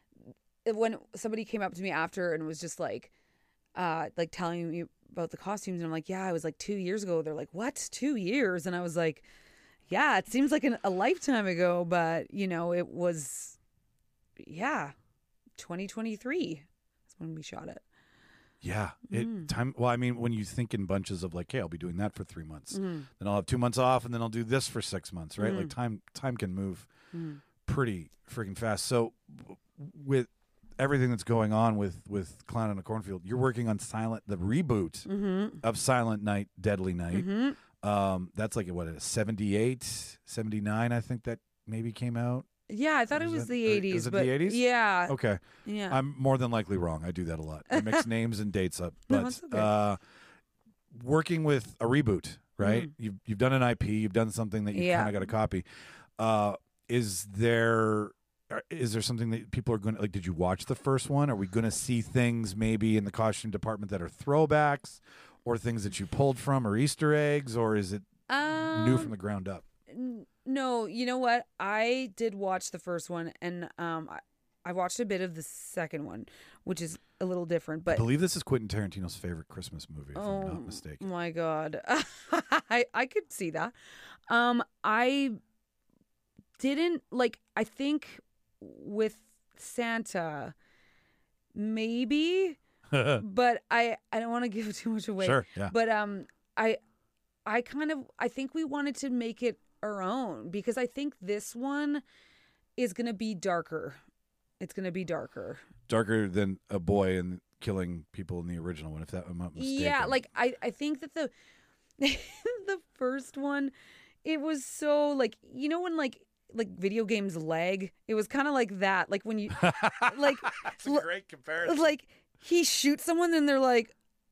when somebody came up to me after and was just like uh like telling me about the costumes and I'm like, "Yeah, it was like two years ago." They're like, "What? two years?" And I was like, "Yeah, it seems like an, a lifetime ago, but, you know, it was yeah, twenty twenty-three is when we shot it." Yeah, it Mm. time. Well, I mean, when you think in bunches of like, hey, I'll be doing that for three months, Mhm. then I'll have two months off, and then I'll do this for six months, right? Mhm. Like time, time can move Mhm. pretty freaking fast. So, w- with everything that's going on with with Clown in a Cornfield, you're working on Silent, the reboot Mhm. of Silent Night, Deadly Night. Mhm. Um, that's like what a seventy-eight, seventy-nine, I think that maybe came out. Yeah, I thought it Is was that- the or- is eighties, it but the eighties? yeah. Okay, Yeah. I'm more than likely wrong. I do that a lot. I mix names and dates up. No, But it's okay. uh, working with a reboot, right? You've you've done an I P, you've done something that you Mm-hmm. Yeah. kind of got to copy. Uh, is there uh, is there something that people are going to like? Did you watch the first one? Are we going to see things maybe in the costume department that are throwbacks, or things that you pulled from, or Easter eggs, or is it um, new from the ground up? N- No, you know what? I did watch the first one, and um, I, I watched a bit of the second one, which is a little different. I But believe this is Quentin Tarantino's favorite Christmas movie, if oh I'm not mistaken. my god, I I could see that. Um, I didn't like. I think with Santa, maybe, but I I don't want to give too much away. Sure, yeah. But um, I I kind of I think we wanted to make it our own because I think this one is gonna be darker. It's gonna be darker. Darker than a boy and killing people in the original one, if that I'm not mistaken. Yeah, like I I think that the the first one, it was so like you know when like like video games lag, it was kind of like that. Like when you like That's a l- great comparison. like he shoots someone and they're like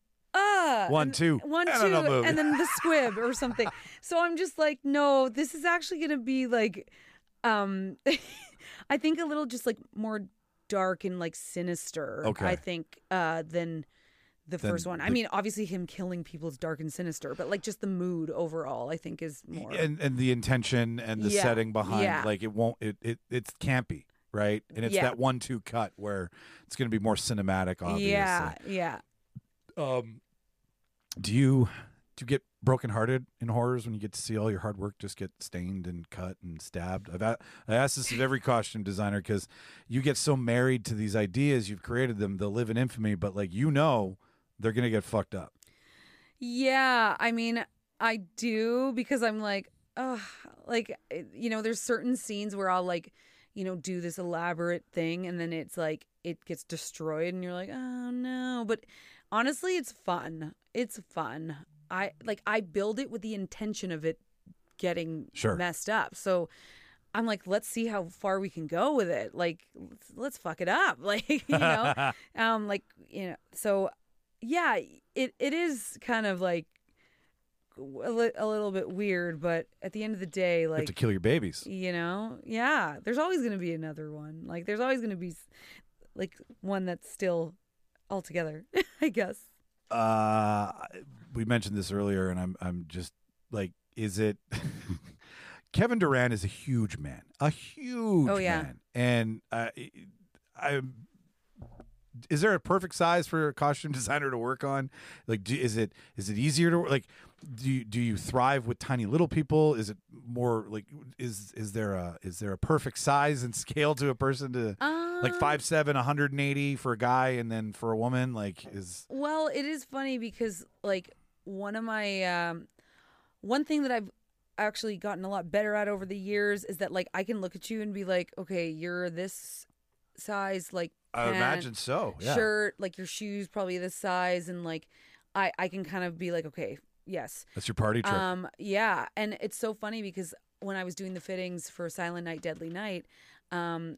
ah One, and- two, one and two another movie. and then the squib or something. So I'm just like, no, this is actually gonna be like um I think a little just like more dark and like sinister. Okay. I think uh than the Than first one. I the- mean, obviously him killing people is dark and sinister, but like just the mood overall I think is more and and the intention and the Yeah, setting behind, yeah. like it won't it, it it's campy, right? And it's Yeah. that one two cut where it's going to be more cinematic, obviously. Yeah, yeah. Um, do you do you get brokenhearted in horrors when you get to see all your hard work just get stained and cut and stabbed? I've a- I asked this of every costume designer because you get so married to these ideas, you've created them, they'll live in infamy, but like you know they're gonna get fucked up. Yeah, I mean, I do because I'm like, oh, like, you know, there's certain scenes where I'll like, you know, do this elaborate thing and then it's like, it gets destroyed and you're like, oh no. But honestly, it's fun. It's fun. I like, I build it with the intention of it getting Sure. messed up. So I'm like, let's see how far we can go with it. Like, let's, let's fuck it up. Like, you know, um, like, you know, so yeah, it, it is kind of like a, li- a little bit weird, but at the end of the day, You have to like, kill your babies. you know, yeah, there's always going to be another one. Like, there's always going to be s- like one that's still all together, I guess. Uh, we mentioned this earlier, and I'm I'm just like, is it Kevin Durant is a huge man, a huge Oh, yeah. man, and uh, I. Is there a perfect size for a costume designer to work on? Like, do, is it is it easier to like? Do you, do you thrive with tiny little people? Is it more like is is there a is there a perfect size and scale to a person to Um, like five seven, one hundred eighty for a guy, and then for a woman like is Well, it is funny because like one of my um, one thing that I've actually gotten a lot better at over the years is that like I can look at you and be like, okay, you're this size, like I pant, imagine so. Yeah. shirt, like your shoes probably this size, and like I I can kind of be like, okay, yes, That's your party trick. um, yeah, and it's so funny because when I was doing the fittings for Silent Night, Deadly Night, um,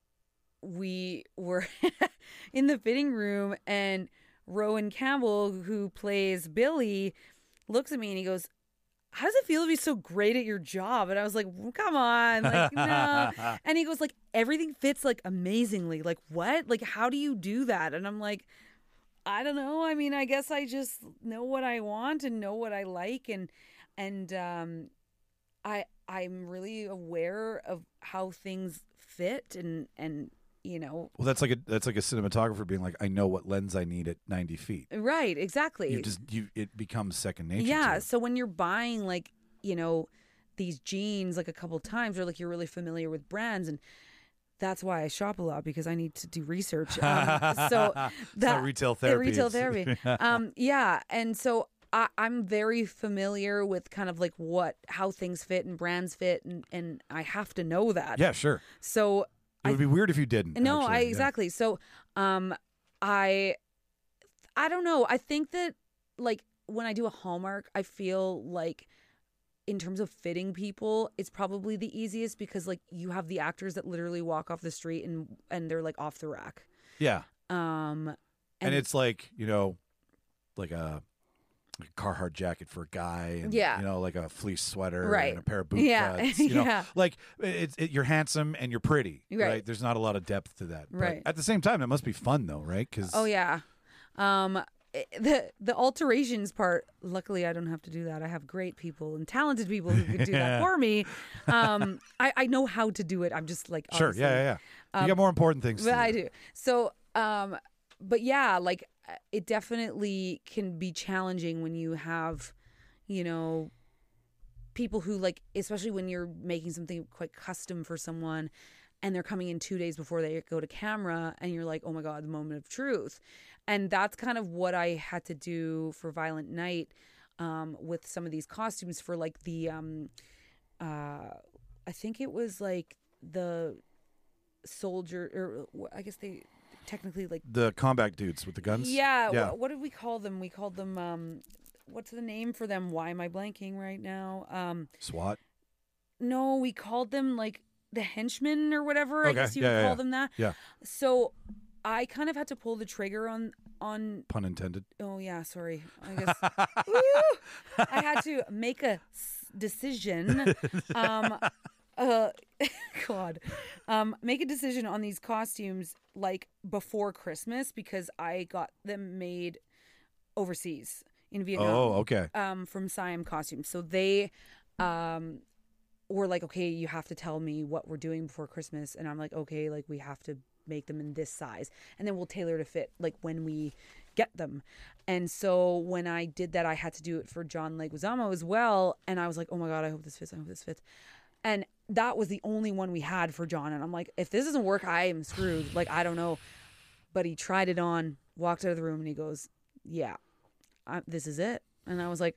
we were in the fitting room, and Rowan Campbell, who plays Billy, looks at me and he goes, "How does it feel to be so great at your job?" And I was like, "Come on, like no." And he goes, "Like everything fits like amazingly. Like what? Like how do you do that?" And I'm like, I don't know. I mean, I guess I just know what I want and know what I like, and and um, I I'm really aware of how things fit, and and you know, Well, that's like a that's like a cinematographer being like, I know what lens I need at ninety feet. right, exactly. You just you it becomes second nature. Yeah. to it. So when you're buying like, you know, these jeans like a couple times, or like you're really familiar with brands, and that's why I shop a lot, because I need to do research. Um, so It's that not retail uh, therapy. retail it's- therapy. um, yeah. And so I, I'm very familiar with kind of like what, how things fit and brands fit. And, and I have to know that. yeah, sure. So It would be weird if you didn't. no, actually, I yeah. exactly. So, um, I, I don't know. I think that like when I do a Hallmark, I feel like in terms of fitting people, it's probably the easiest, because like you have the actors that literally walk off the street and and they're like off the rack. Yeah, Um, and, and, it's like you know, like a, like a Carhartt jacket for a guy, and Yeah. you know, like a fleece sweater, Right. and a pair of boot Yeah. cuts. You know, Yeah. like it's it, you're handsome and you're pretty, Right. right? There's not a lot of depth to that, but Right. at the same time, it must be fun though, right? Because oh yeah, um, it- the the alterations part. Luckily, I don't have to do that. I have great people and talented people who can do Yeah. that for me. Um, I I know how to do it. I'm just like sure, obviously- yeah, yeah, yeah. You got more important things. But to I do. do. So, um, but yeah, like uh, it definitely can be challenging when you have, you know, people who like, especially when you're making something quite custom for someone, and they're coming in two days before they go to camera, and you're like, oh my God, the moment of truth. And that's kind of what I had to do for Violent Night, um, with some of these costumes for like the, um, uh, I think it was like the soldier, or I guess they technically like, The combat dudes with the guns. yeah, yeah. wh- what did we call them? We called them, um, what's the name for them? Why am I blanking right now? Um, SWAT. no, we called them like the henchmen or whatever. I Okay, guess you yeah, would yeah, call yeah. them that. Yeah. So I kind of had to pull the trigger on on. Pun intended. Oh yeah, sorry. I guess Woo! I had to make a s- decision. Um, uh, God, um, make a decision on these costumes like before Christmas, because I got them made overseas in Vietnam. Oh, okay. Um, from Siam Costumes. So they um were like, okay, you have to tell me what we're doing before Christmas. And I'm like, okay, like we have to make them in this size, and then we'll tailor to fit like when we get them. And so when I did that, I had to do it for John Leguizamo as well. And I was like, oh my God, I hope this fits. I hope this fits. And that was the only one we had for John. And I'm like, if this doesn't work, I am screwed. Like, I don't know. But he tried it on, walked out of the room, and he goes, yeah, I, this is it. And I was like,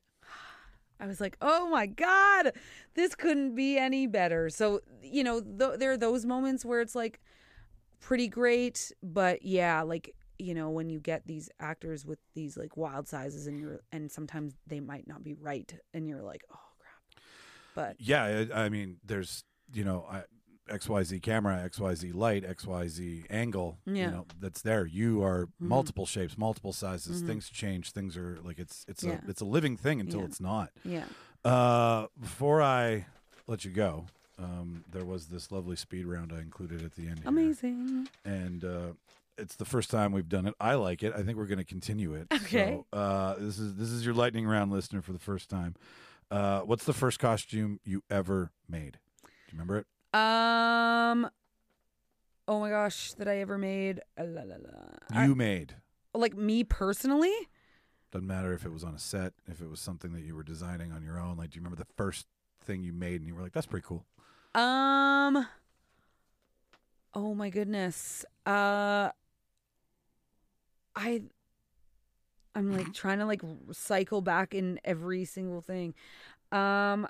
I was like, oh my God, this couldn't be any better. So, you know, th- there are those moments where it's like pretty great. But yeah, like, you know, when you get these actors with these like wild sizes, and you're, and sometimes they might not be right, and you're like, oh crap. But Yeah, I I mean, there's you know, I, X Y Z camera, X Y Z light, X Y Z angle. Yeah. You know, that's there. You are multiple shapes, multiple sizes. Mhm. Things change. Things are like it's it's Yeah. a it's a living thing until Yeah. it's not. yeah. Uh, before I let you go, um, there was this lovely speed round I included at the end. Here. Amazing. And uh, it's the first time we've done it. I like it. I think we're going to continue it. Okay. So, uh, this is this is your lightning round, listener, for the first time. Uh, what's the first costume you ever made? Do you remember it? Um. Oh my gosh, that I ever made. Uh, la, la, la. You I- made. like me personally? Doesn't matter if it was on a set, if it was something that you were designing on your own. Like, do you remember the first thing you made and you were like, that's pretty cool? Um. Oh my goodness. Uh. I. I'm like trying to like cycle back in every single thing. Um.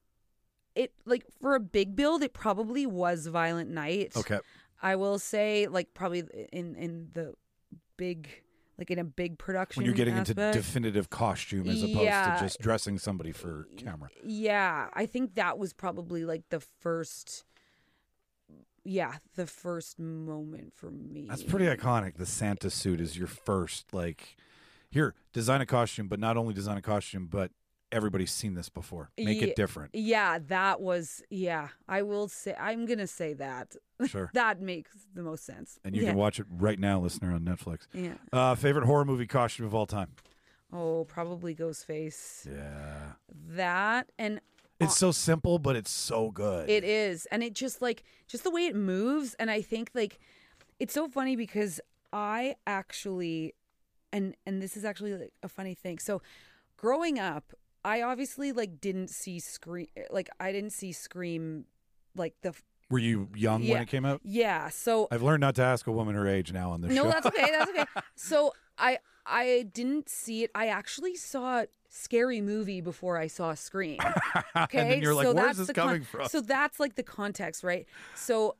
It like for a big build, it probably was Violent Night. Okay. I will say, like probably in in the big, like in a big production. When you're getting aspect. into definitive costume as opposed Yeah. to just dressing somebody for camera. Yeah, I think that was probably like the first. Yeah, the first moment for me. That's pretty iconic. The Santa suit is your first, like, here, design a costume, but not only design a costume, but everybody's seen this before. Make Ye- it different. Yeah, that was. Yeah, I will say. I'm gonna say that. Sure. That makes the most sense. And you yeah. can watch it right now, listener, on Netflix. Yeah. Uh, favorite horror movie costume of all time? Oh, probably Ghostface. Yeah. That and It's so simple, but it's so good. it is, and it just like just the way it moves, and I think like it's so funny because I actually, and and this is actually like a funny thing. So, growing up, I obviously like didn't see Scream, like I didn't see Scream, like the Were you young yeah when it came out? yeah. So I've learned not to ask a woman her age now on this no, show. that's okay. That's okay. So I I didn't see it. I actually saw Scary Movie before I saw Scream. Okay, And then you're like, so where's that's this the con- coming from? So that's like the context, right? So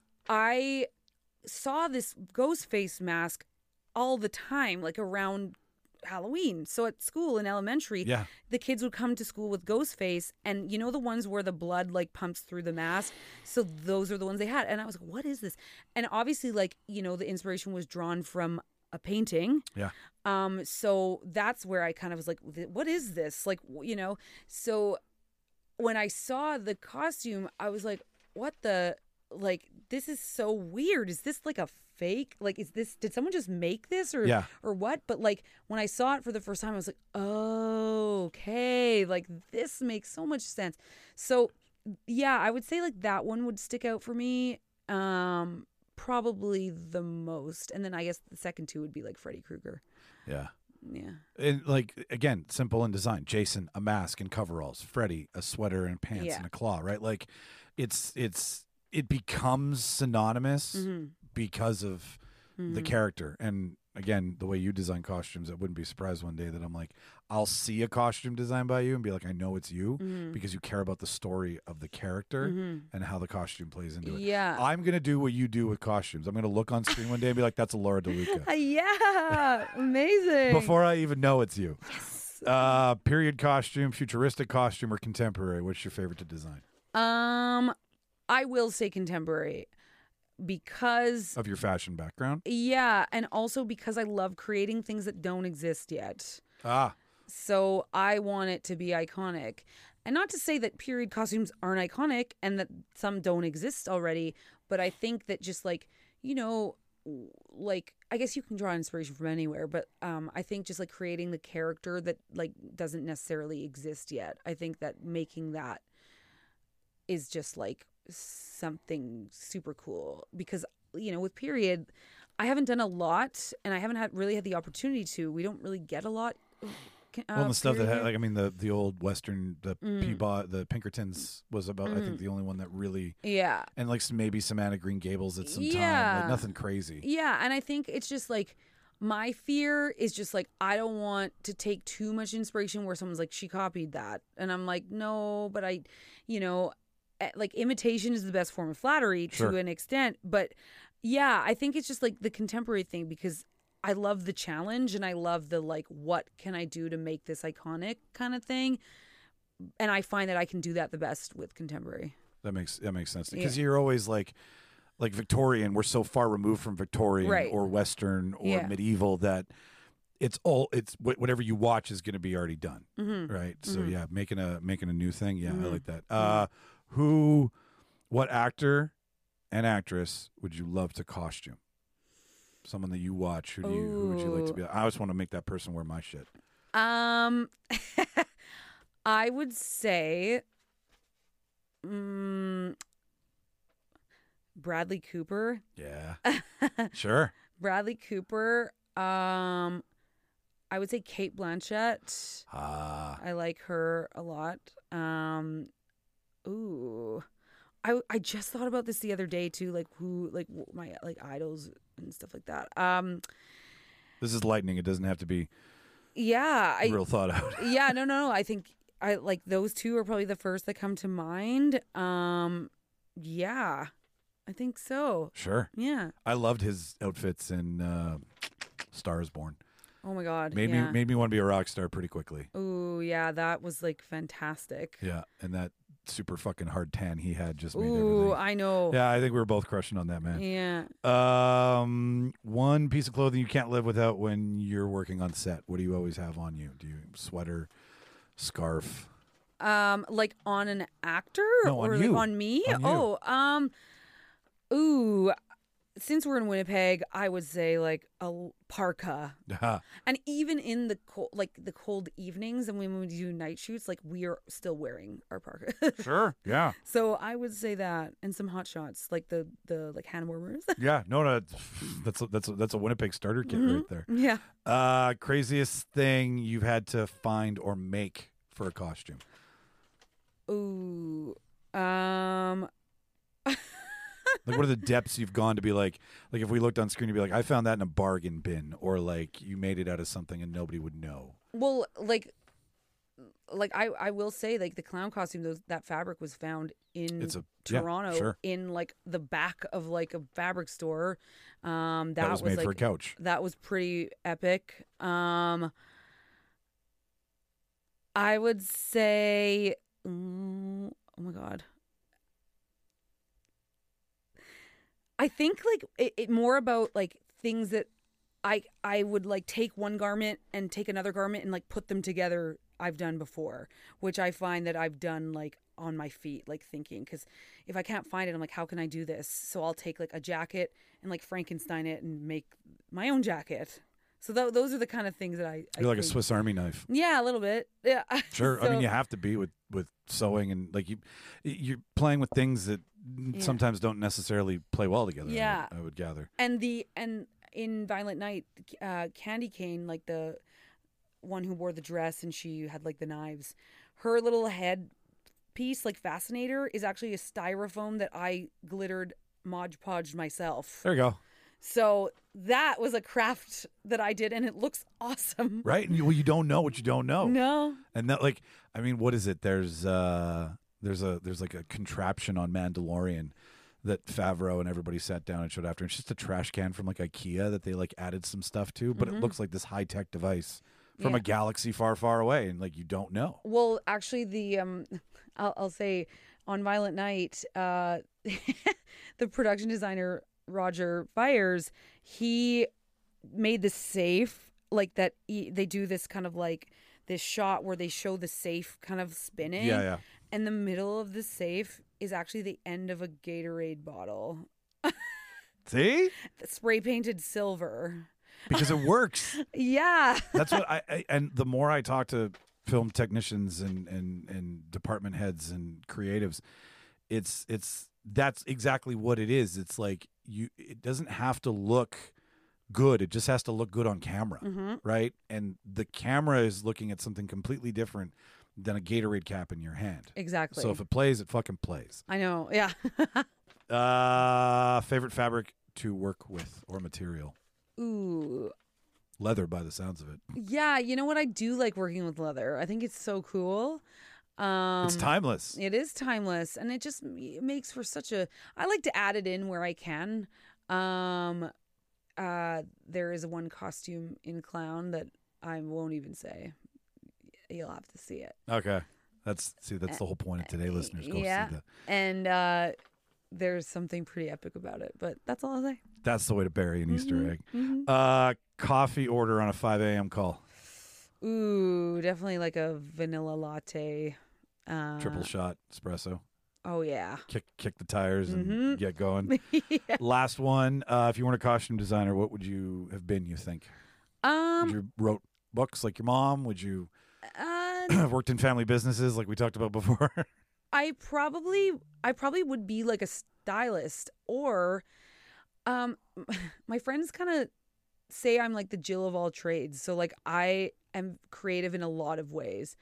I saw this Ghostface mask all the time, like around Halloween. So at school in elementary, Yeah. the kids would come to school with Ghostface, and you know the ones where the blood like pumps through the mask. So those are the ones they had, and I was like, "What is this?" And obviously, like you know, the inspiration was drawn from a painting. Yeah. Um. So that's where I kind of was like, "What is this?" Like you know. So when I saw the costume, I was like, "What the?" Like this is so weird. Is this like a fake? Like is this did someone just make this or Yeah. or what? But like when I saw it for the first time I was like, "Oh, okay. Like this makes so much sense." So yeah, I would say like that one would stick out for me um probably the most. And then I guess the second two would be like Freddy Krueger. Yeah. Yeah. And like again, simple in design. Jason, a mask and coveralls. Freddy, a sweater and pants Yeah. and a claw. Right? Like, it's it's it becomes synonymous Mm-hmm. because of the character. And again, the way you design costumes, I wouldn't be surprised one day that I'm like, I'll see a costume designed by you and be like, I know it's you Mm-hmm. because you care about the story of the character and how the costume plays into it. Yeah. I'm gonna do what you do with costumes. I'm gonna look on screen one day and be like, that's a Laura DeLuca. Yeah. Amazing. Before I even know it's you. Yes. Uh, period costume, futuristic costume, or contemporary? What's your favorite to design? Um I will say contemporary because Of your fashion background? yeah, and also because I love creating things that don't exist yet. Ah, So I want it to be iconic. And not to say that period costumes aren't iconic and that some don't exist already, but I think that just like, you know, like I guess you can draw inspiration from anywhere, but um I think just like creating the character that like doesn't necessarily exist yet. I think that making that is just like something super cool because you know with period I haven't done a lot and I haven't had really had the opportunity to. We don't really get a lot of, uh, well, the stuff that period. had, like I mean, the the old Western, the Mm. Peabody, the Pinkertons was about. I think the only one that really, Yeah. and like some, maybe some Anna Green Gables at some time, Yeah. like nothing crazy. Yeah, and I think it's just like my fear is just like I don't want to take too much inspiration where someone's like she copied that and I'm like no, but I you know eh, like imitation is the best form of flattery Sure. to an extent, but yeah, I think it's just like the contemporary thing because I love the challenge and I love the like what can I do to make this iconic kind of thing. And I find that I can do that the best with contemporary. That makes that makes sense because Yeah. you're always like, like Victorian. We're so far removed from Victorian Right. or Western or Yeah. medieval that it's all it's wh- whatever you watch is going to be already done, Mm-hmm. right? So yeah, making a making a new thing. Yeah, I Mhm. like that. Uh, who, what actor and actress would you love to costume? Someone that you watch. Who do you? Who would you like to be? I always want to make that person wear my shit. Um I would say mm, Bradley Cooper. Yeah. Sure. Bradley Cooper. Um, I would say Kate Blanchett. Ah. I like her a lot. Um, ooh, I I just thought about this the other day too. Like who, like w- my like idols and stuff like that. Um, This is lightning. It doesn't have to be yeah, I real thought out. yeah, no, no, no. I think I like those two are probably the first that come to mind. Um, yeah, I think so. Sure. Yeah. I loved his outfits in uh, Star is Born. Oh my God. Made yeah. me made me want to be a rock star pretty quickly. Ooh, yeah, that was like fantastic. Yeah, and that super fucking hard tan he had just made Ooh, everything. I know. Yeah, I think we were both crushing on that, man. Yeah. Um, one piece of clothing you can't live without when you're working on set. What do you always have on you? Do you sweater, scarf? Um, like on an actor No, on or you. like on me? On you. Oh, um, ooh, since we're in Winnipeg, I would say like a l- parka. Ah, And even in the cold, like the cold evenings, and when we do night shoots, like we are still wearing our parka. sure. Yeah. So I would say that, and some hot shots, like the the like hand warmers. Yeah. No, no. That's a, that's a, that's a Winnipeg starter kit right there. Yeah. Uh, craziest thing you've had to find or make for a costume. Ooh. Um. Like, what are the depths you've gone to be like? Like, if we looked on screen, you'd be like, I found that in a bargain bin, or like you made it out of something and nobody would know. Well, like, like I, I will say, like the clown costume, those that fabric was found in It's a- yeah, Toronto, sure. in like the back of like a fabric store. Um, that, That was made like, for a couch. That was pretty epic. Um, I would say, mm, oh my God. I think like it, it more about like things that I I would like take one garment and take another garment and like put them together. I've done before, which I find that I've done like on my feet, like thinking, because if I can't find it, I'm like, how can I do this? So I'll take like a jacket and like Frankenstein it and make my own jacket. So th- those are the kind of things that I. I You're like a think- Swiss Army knife. Yeah, a little bit. Yeah. Sure. I mean, So- you have to be with, with sewing and like you, you're playing with things that Yeah. sometimes don't necessarily play well together. I would- Yeah. I would gather. And the and in Violent Night, uh, Candy Cane, like the one who wore the dress and she had like the knives, her little head piece, like fascinator, is actually a styrofoam that I glittered Mod Podged myself. There you go. So that was a craft that I did, and it looks awesome. Right. And you, well, you don't know what you don't know. No. And that, like, I mean, what is it? There's, uh, there's a, there's like a contraption on Mandalorian that Favreau and everybody sat down and showed after. It's just a trash can from like IKEA that they like added some stuff to, but it looks like this high tech device from Yeah. a galaxy far, far away, and like you don't know. Well, actually, the um, I'll, I'll say on Violent Night, uh, the production designer Roger Byers, he made the safe like that. He, they do this kind of like this shot where they show the safe kind of spinning. Yeah, yeah. And the middle of the safe is actually the end of a Gatorade bottle, See, spray painted silver. because it works. Yeah. That's what I, I and the more I talk to film technicians and, and, and department heads and creatives, it's it's that's exactly what it is. It's like you it doesn't have to look good. It just has to look good on camera. Mm-hmm. Right? And the camera is looking at something completely different than a Gatorade cap in your hand. Exactly. So if it plays, it fucking plays. I know. Yeah. Uh favorite fabric to work with or material? Ooh. Leather by the sounds of it. Yeah, you know what? I do like working with leather. I think it's so cool. Um, It's timeless. It is timeless, and it just it makes for such a. I like to add it in where I can. Um, uh, there is one costume in Clown that I won't even say. You'll have to see it. Okay. That's see that's the whole point of today, listeners. Go yeah, see that. and uh, there's something pretty epic about it. But that's all I'll say. That's the way to bury an Easter egg. Mhm. Uh, coffee order on a five a.m. call. Ooh, definitely like a vanilla latte. Uh, Triple shot espresso. Oh yeah. Kick kick the tires and Mhm. get going. Yeah. Last one. Uh, if you weren't a costume designer, what would you have been? You think? Um. Would you wrote books like your mom? Would you? Uh, fun. Worked in family businesses like we talked about before. I probably I probably would be like a stylist, or um my friends kind of say I'm like the Jill of all trades. So like I am creative in a lot of ways.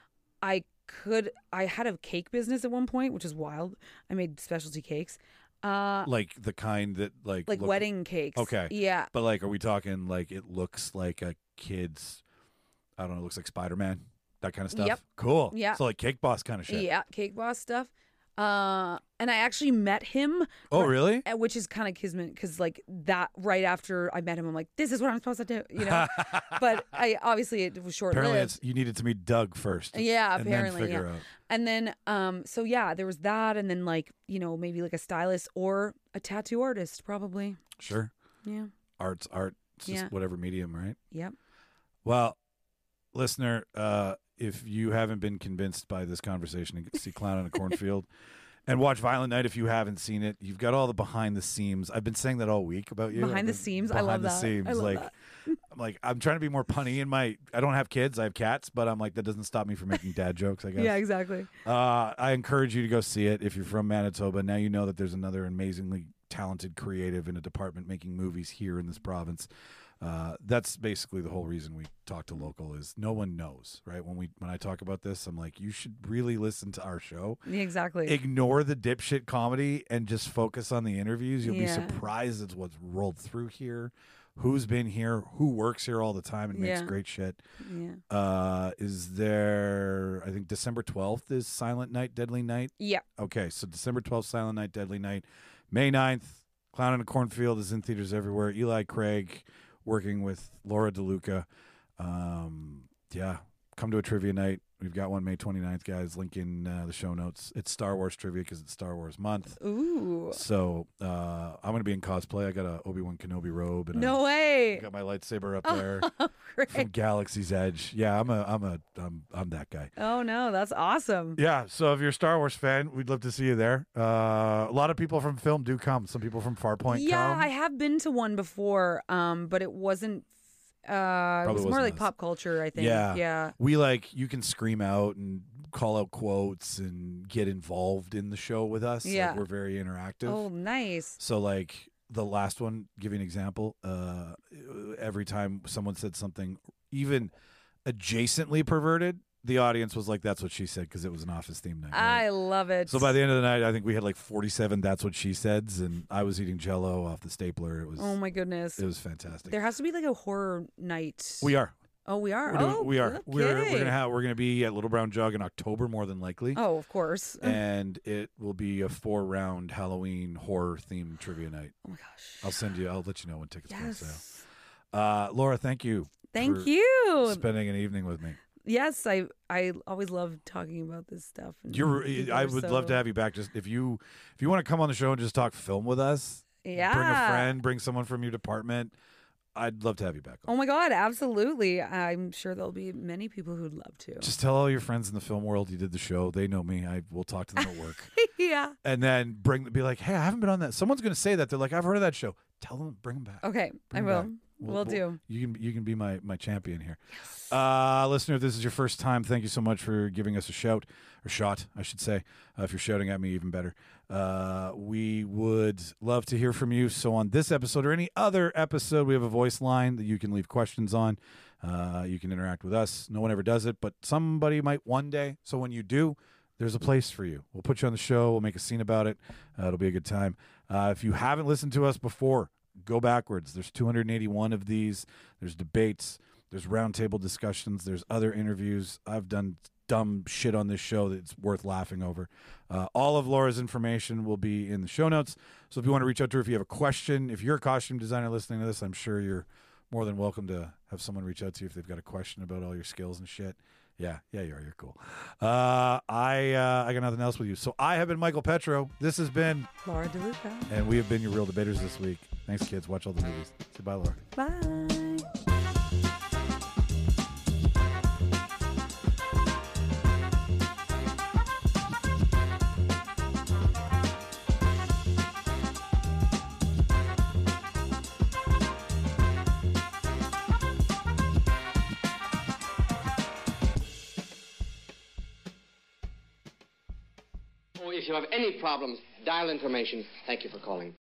I could I had a cake business at one point, which is wild. I made specialty cakes. Uh Like the kind that like like look- wedding cakes. Okay. Yeah. But like, are we talking like it looks like a kid's? I don't know. It looks like Spider-Man. That kind of stuff. Yep. Cool. Yeah. So like Cake Boss kind of shit. Yeah, Cake Boss stuff. Uh, and I actually met him. Oh, right- really? uh, Which is kind of kismet, because like that right after I met him, I'm like, this is what I'm supposed to do, you know. But I obviously it was short Apparently, lived. it's, you needed to meet Doug first. Yeah, and apparently, then figure yeah. out. And then, um, so yeah, there was that, and then like you know maybe like a stylist or a tattoo artist, probably. Sure. Yeah. Art's art. It's just Yeah. whatever medium, right? Yep. Well, listener, uh, if you haven't been convinced by this conversation, to see Clown in a Cornfield and watch Violent Night if you haven't seen it. You've got all the behind the scenes. I've been saying that all week about you. Behind the I've been- scenes, I behind love the that. Scenes. I love like, that. I'm like, I'm trying to be more punny in my. I don't have kids. I have cats, but I'm like that doesn't stop me from making dad jokes. I guess. Yeah, exactly. Uh, I encourage you to go see it if you're from Manitoba. Now you know that there's another amazingly talented creative in a department making movies here in this province. Uh, that's basically the whole reason we talk to local is no one knows, right? When we when I talk about this, I'm like, you should really listen to our show. Yeah, exactly. Ignore the dipshit comedy and just focus on the interviews. You'll Yeah. be surprised at what's rolled through here, who's been here, who works here all the time and makes Yeah. great shit. yeah. Uh, is there? I think December twelfth is Silent Night, Deadly Night. Yeah. Okay, so December twelfth, Silent Night, Deadly Night. May ninth, Clown in a Cornfield is in theaters everywhere. Eli Craig working with Laura DeLuca. Um, yeah, come to a trivia night. We've got one May twenty-ninth, guys. Link in uh, the show notes. It's Star Wars trivia because it's Star Wars month. Ooh. So uh, I'm going to be in cosplay. I got a Obi-Wan Kenobi robe. And No I way. got my lightsaber up there Oh, from great. Galaxy's Edge. Yeah, I'm a, I'm a, I'm, I'm that guy. Oh no, that's awesome. Yeah, so if you're a Star Wars fan, we'd love to see you there. Uh, a lot of people from film do come. Some people from Farpoint Yeah, come. I have been to one before, um, but it wasn't. Uh, it was more wasn't like us. pop culture, I think. Yeah. yeah, We like you can scream out and call out quotes and get involved in the show with us. Like, Yeah. we're very interactive. Oh, nice. So like the last one, give you an example. Uh, every time someone said something even adjacently perverted, the audience was like, "That's what she said," because it was an office theme night. right? I love it. So by the end of the night, I think we had like forty-seven "That's what she said's," and I was eating Jell-O off the stapler. It was oh my goodness, it was fantastic. there has to be like a horror night. we are. Oh, we are. We're doing, oh, we are. We're we're okay. gonna have we're gonna be at Little Brown Jug in October, more than likely. Oh, of course. And it will be a four-round Halloween horror themed trivia night. Oh my gosh. I'll send you. I'll let you know when tickets go on sale. Yes. Uh, Laura, thank you. Thank for you. Spending an evening with me. Yes, I I always love talking about this stuff. and You're. people I are would so- love to have you back. Just if you if you want to come on the show and just talk film with us. Yeah. Bring a friend. Bring someone from your department. I'd love to have you back on. Oh my God, absolutely. I'm sure there'll be many people who'd love to. Just tell all your friends in the film world you did the show. They know me. I will talk to them at work. yeah. And then bring be like, hey, I haven't been on that. Someone's going to say that. They're like, I've heard of that show. Tell them, bring them back. Okay, I Bring 'em will. back. We'll- Will we'll- do. You can you can be my my champion here. Uh, listener, if this is your first time, thank you so much for giving us a shout or shot, I should say. Uh, if you're shouting at me, even better. Uh, we would love to hear from you. So on this episode or any other episode, we have a voice line that you can leave questions on. Uh, you can interact with us. No one ever does it, but somebody might one day. So when you do, there's a place for you. We'll put you on the show. We'll make a scene about it. Uh, it'll be a good time. Uh, if you haven't listened to us before, go backwards. There's two hundred eighty-one of these. There's debates. There's roundtable discussions. There's other interviews. I've done dumb shit on this show that's worth laughing over. Uh, all of Laura's information will be in the show notes. So if you want to reach out to her, if you have a question, if you're a costume designer listening to this, I'm sure you're more than welcome to have someone reach out to you if they've got a question about all your skills and shit. Yeah, yeah, you are. You're cool. Uh, I uh, I got nothing else with you. So I have been Michael Petro. This has been, Laura DeLuca. and we have been your Real Debaters this week. Thanks, kids. Watch all the movies. Say bye, Laura. Bye. if you have any problems, dial information. Thank you for calling.